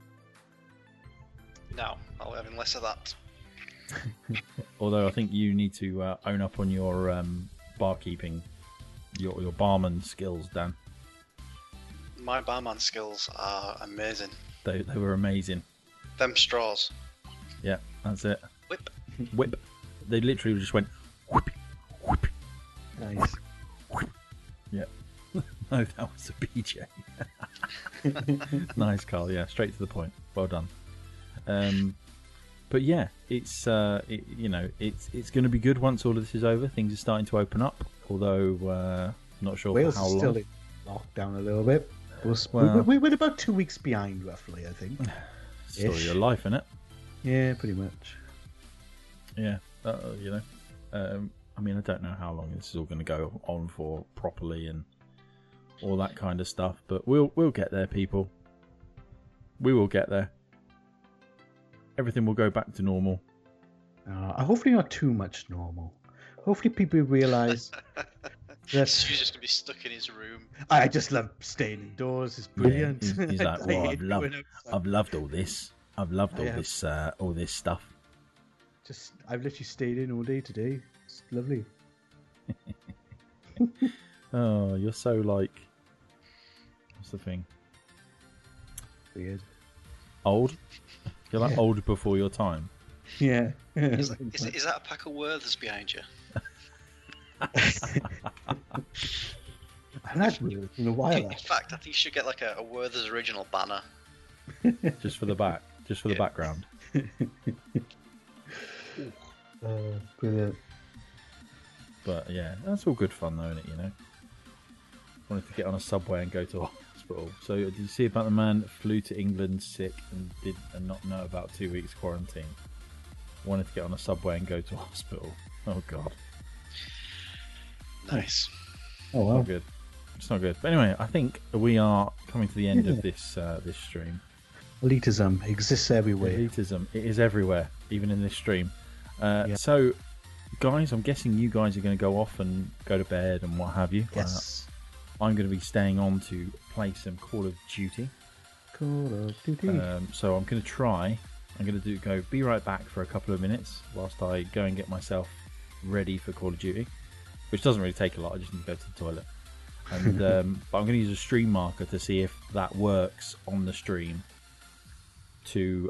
No, I'll have less of that. Although I think you need to own up on your barkeeping, your barman skills, Dan. My barman skills are amazing. They were amazing. Them straws. Yeah, that's it. Whip. They literally just went whip, whip. Nice. Whip. Yeah. No, that was a BJ. Nice, Carl. Yeah, straight to the point. Well done. But yeah, it's it's going to be good once all of this is over. Things are starting to open up, although not sure Wales for how is long. still in lockdown a little bit. We're about 2 weeks behind, roughly, I think. Story of your life, isn't it? Yeah, pretty much. Yeah, I mean, I don't know how long this is all going to go on for properly and all that kind of stuff, but we'll get there, people. We will get there. Everything will go back to normal. Hopefully not too much normal. Hopefully people realise that Stu's just going to be stuck in his room. I just love staying indoors. It's brilliant. Yeah, he's like, well, I've loved all this. I've loved all this stuff. I've literally stayed in all day today. It's lovely. Oh, you're so like, what's the thing? Weird. Old? You're like old before your time. Yeah. Is that a pack of Werthers behind you? I've had Werthers in a while. In fact, I think you should get like a Werther's original banner. Just for the back. Just for the background. Brilliant. But yeah, that's all good fun though, isn't it, you know? Wanted to get on a subway and go to a hospital. So did you see about the man that flew to England sick and not know about 2 weeks quarantine? Wanted to get on a subway and go to a hospital. Oh god. Nice. Oh wow. Not good. It's not good. But anyway, I think we are coming to the end of this this stream. Elitism exists everywhere. Elitism, it is everywhere, even in this stream. So, guys, I'm guessing you guys are going to go off and go to bed and what have you. Yes. I'm going to be staying on to play some Call of Duty. Call of Duty. So I'm going to try. I'm going to be right back for a couple of minutes whilst I go and get myself ready for Call of Duty, which doesn't really take a lot. I just need to go to the toilet. And but I'm going to use a stream marker to see if that works on the stream. To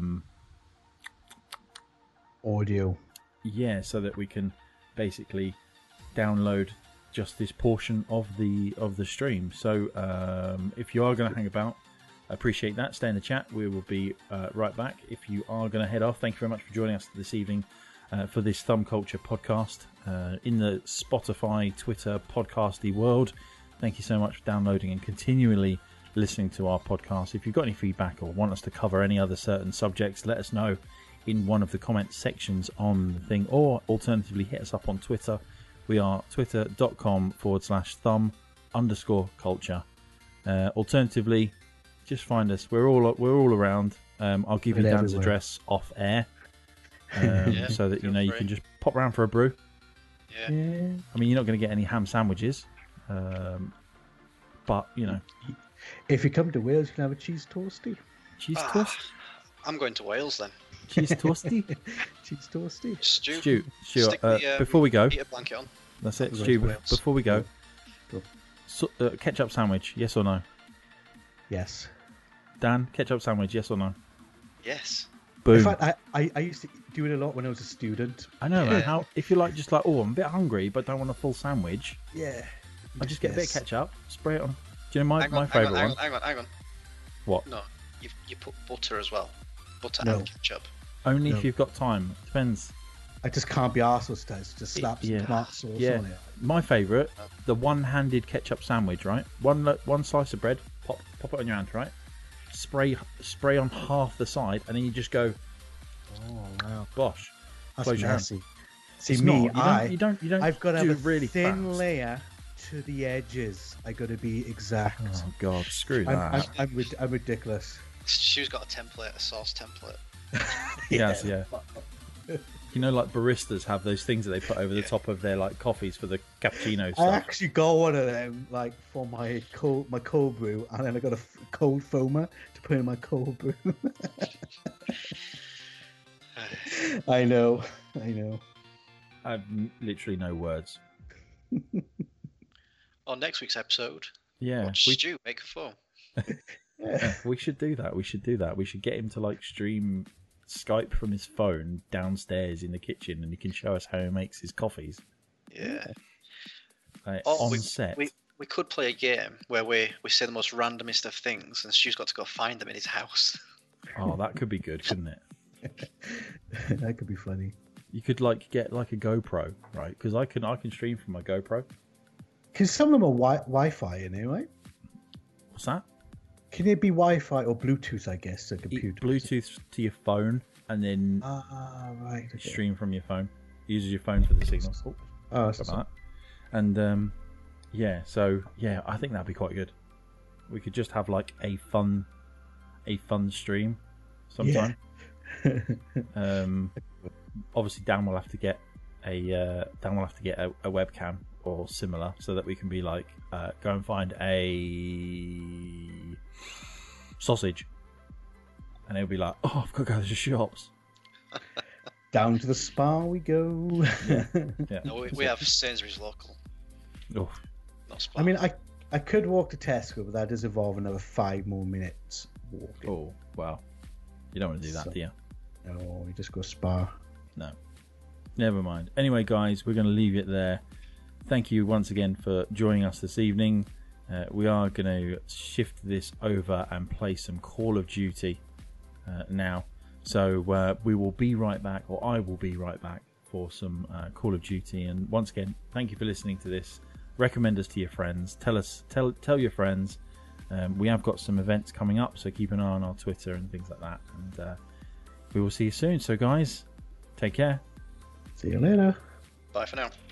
audio. Yeah, so that we can basically download just this portion of the stream. So if you are going to hang about, I appreciate that. Stay in the chat. We will be right back. If you are going to head off, thank you very much for joining us this evening for this Thumb Culture podcast in the Spotify, Twitter, podcasty world. Thank you so much for downloading and continually listening to our podcast. If you've got any feedback or want us to cover any other certain subjects, let us know in one of the comment sections on the thing, or alternatively hit us up on Twitter. We are twitter.com/thumb_culture. Alternatively, just find us. We're all around. I'll give you Dan's address off air, so that you know you can just pop round for a brew. Yeah. I mean, you're not going to get any ham sandwiches, but you know. If you come to Wales, you can have a cheese toasty. Cheese toast? I'm going to Wales then. Cheese toasty? Cheese toasty. Stu, before we go, Peter blanket on. That's it, Stu. Before we go, ketchup sandwich, yes or no? Yes. Dan, ketchup sandwich, yes or no? Yes. Boom. In fact, I used to do it a lot when I was a student. I know, man. How if you're just like, I'm a bit hungry, but don't want a full sandwich. Yeah. I just get a bit of ketchup, spray it on. Do you know my favourite one? Hang on. What? No, you put butter as well. Butter No. and ketchup. Only if you've got time. Depends. I just can't be arsed with stuff. Just slap some tomato sauce on it. My favourite, the one-handed ketchup sandwich, right? One slice of bread, pop it on your hand, right? Spray on half the side, and then you just go. Oh wow! Bosh. That's Close your hand. messy. See It's me, not. You don't. I've got to do have a really thin fast. layer to the edges. I got to be exact. Oh God, screw that. I'm ridiculous. Stu's got a template, a sauce template. Yes, yeah. You know, like baristas have those things that they put over the top of their like coffees for the cappuccino I stuff. actually got one of them, like for my cold brew, and then I got a cold foamer to put in my cold brew. I know. I have literally no words. On next week's episode, Yeah, watch Stu make a foam. yeah, we should do that. We should get him to like stream Skype from his phone downstairs in the kitchen, and he can show us how he makes his coffees. Yeah. On set. We could play a game where we say the most randomest of things, and Stu's got to go find them in his house. Oh, that could be good, couldn't it? That could be funny. You could like get like a GoPro, right? Because I can stream from my GoPro. Because some of them are Wi-Fi in it, right? What's that? Can it be Wi-Fi or Bluetooth? I guess a computer. Bluetooth to your phone, and then right. Okay. stream from your phone. Uses your phone for the signal. Oh, Like that. And yeah, so yeah, I think that'd be quite good. We could just have like a fun stream sometime. Yeah. Obviously, Dan will have to get a webcam or similar, so that we can be like, go and find a sausage, and he'll be like, oh, I've got to go to the shops. Down to the spa we go. Yeah. No, we have Sainsbury's local. Oh. Not Spar. I mean, I could walk to Tesco, but that does involve another 5 more minutes walking. Oh, wow. You don't want to do that, do you? No, we just go spa. No. Never mind. Anyway, guys, we're going to leave it there. Thank you once again for joining us this evening. We are going to shift this over and play some Call of Duty now. So we will be right back, or I will be right back for some Call of Duty. And once again, thank you for listening to this. Recommend us to your friends. Tell your friends. We have got some events coming up, so keep an eye on our Twitter and things like that. And we will see you soon. So, guys, take care. See you later. Bye for now.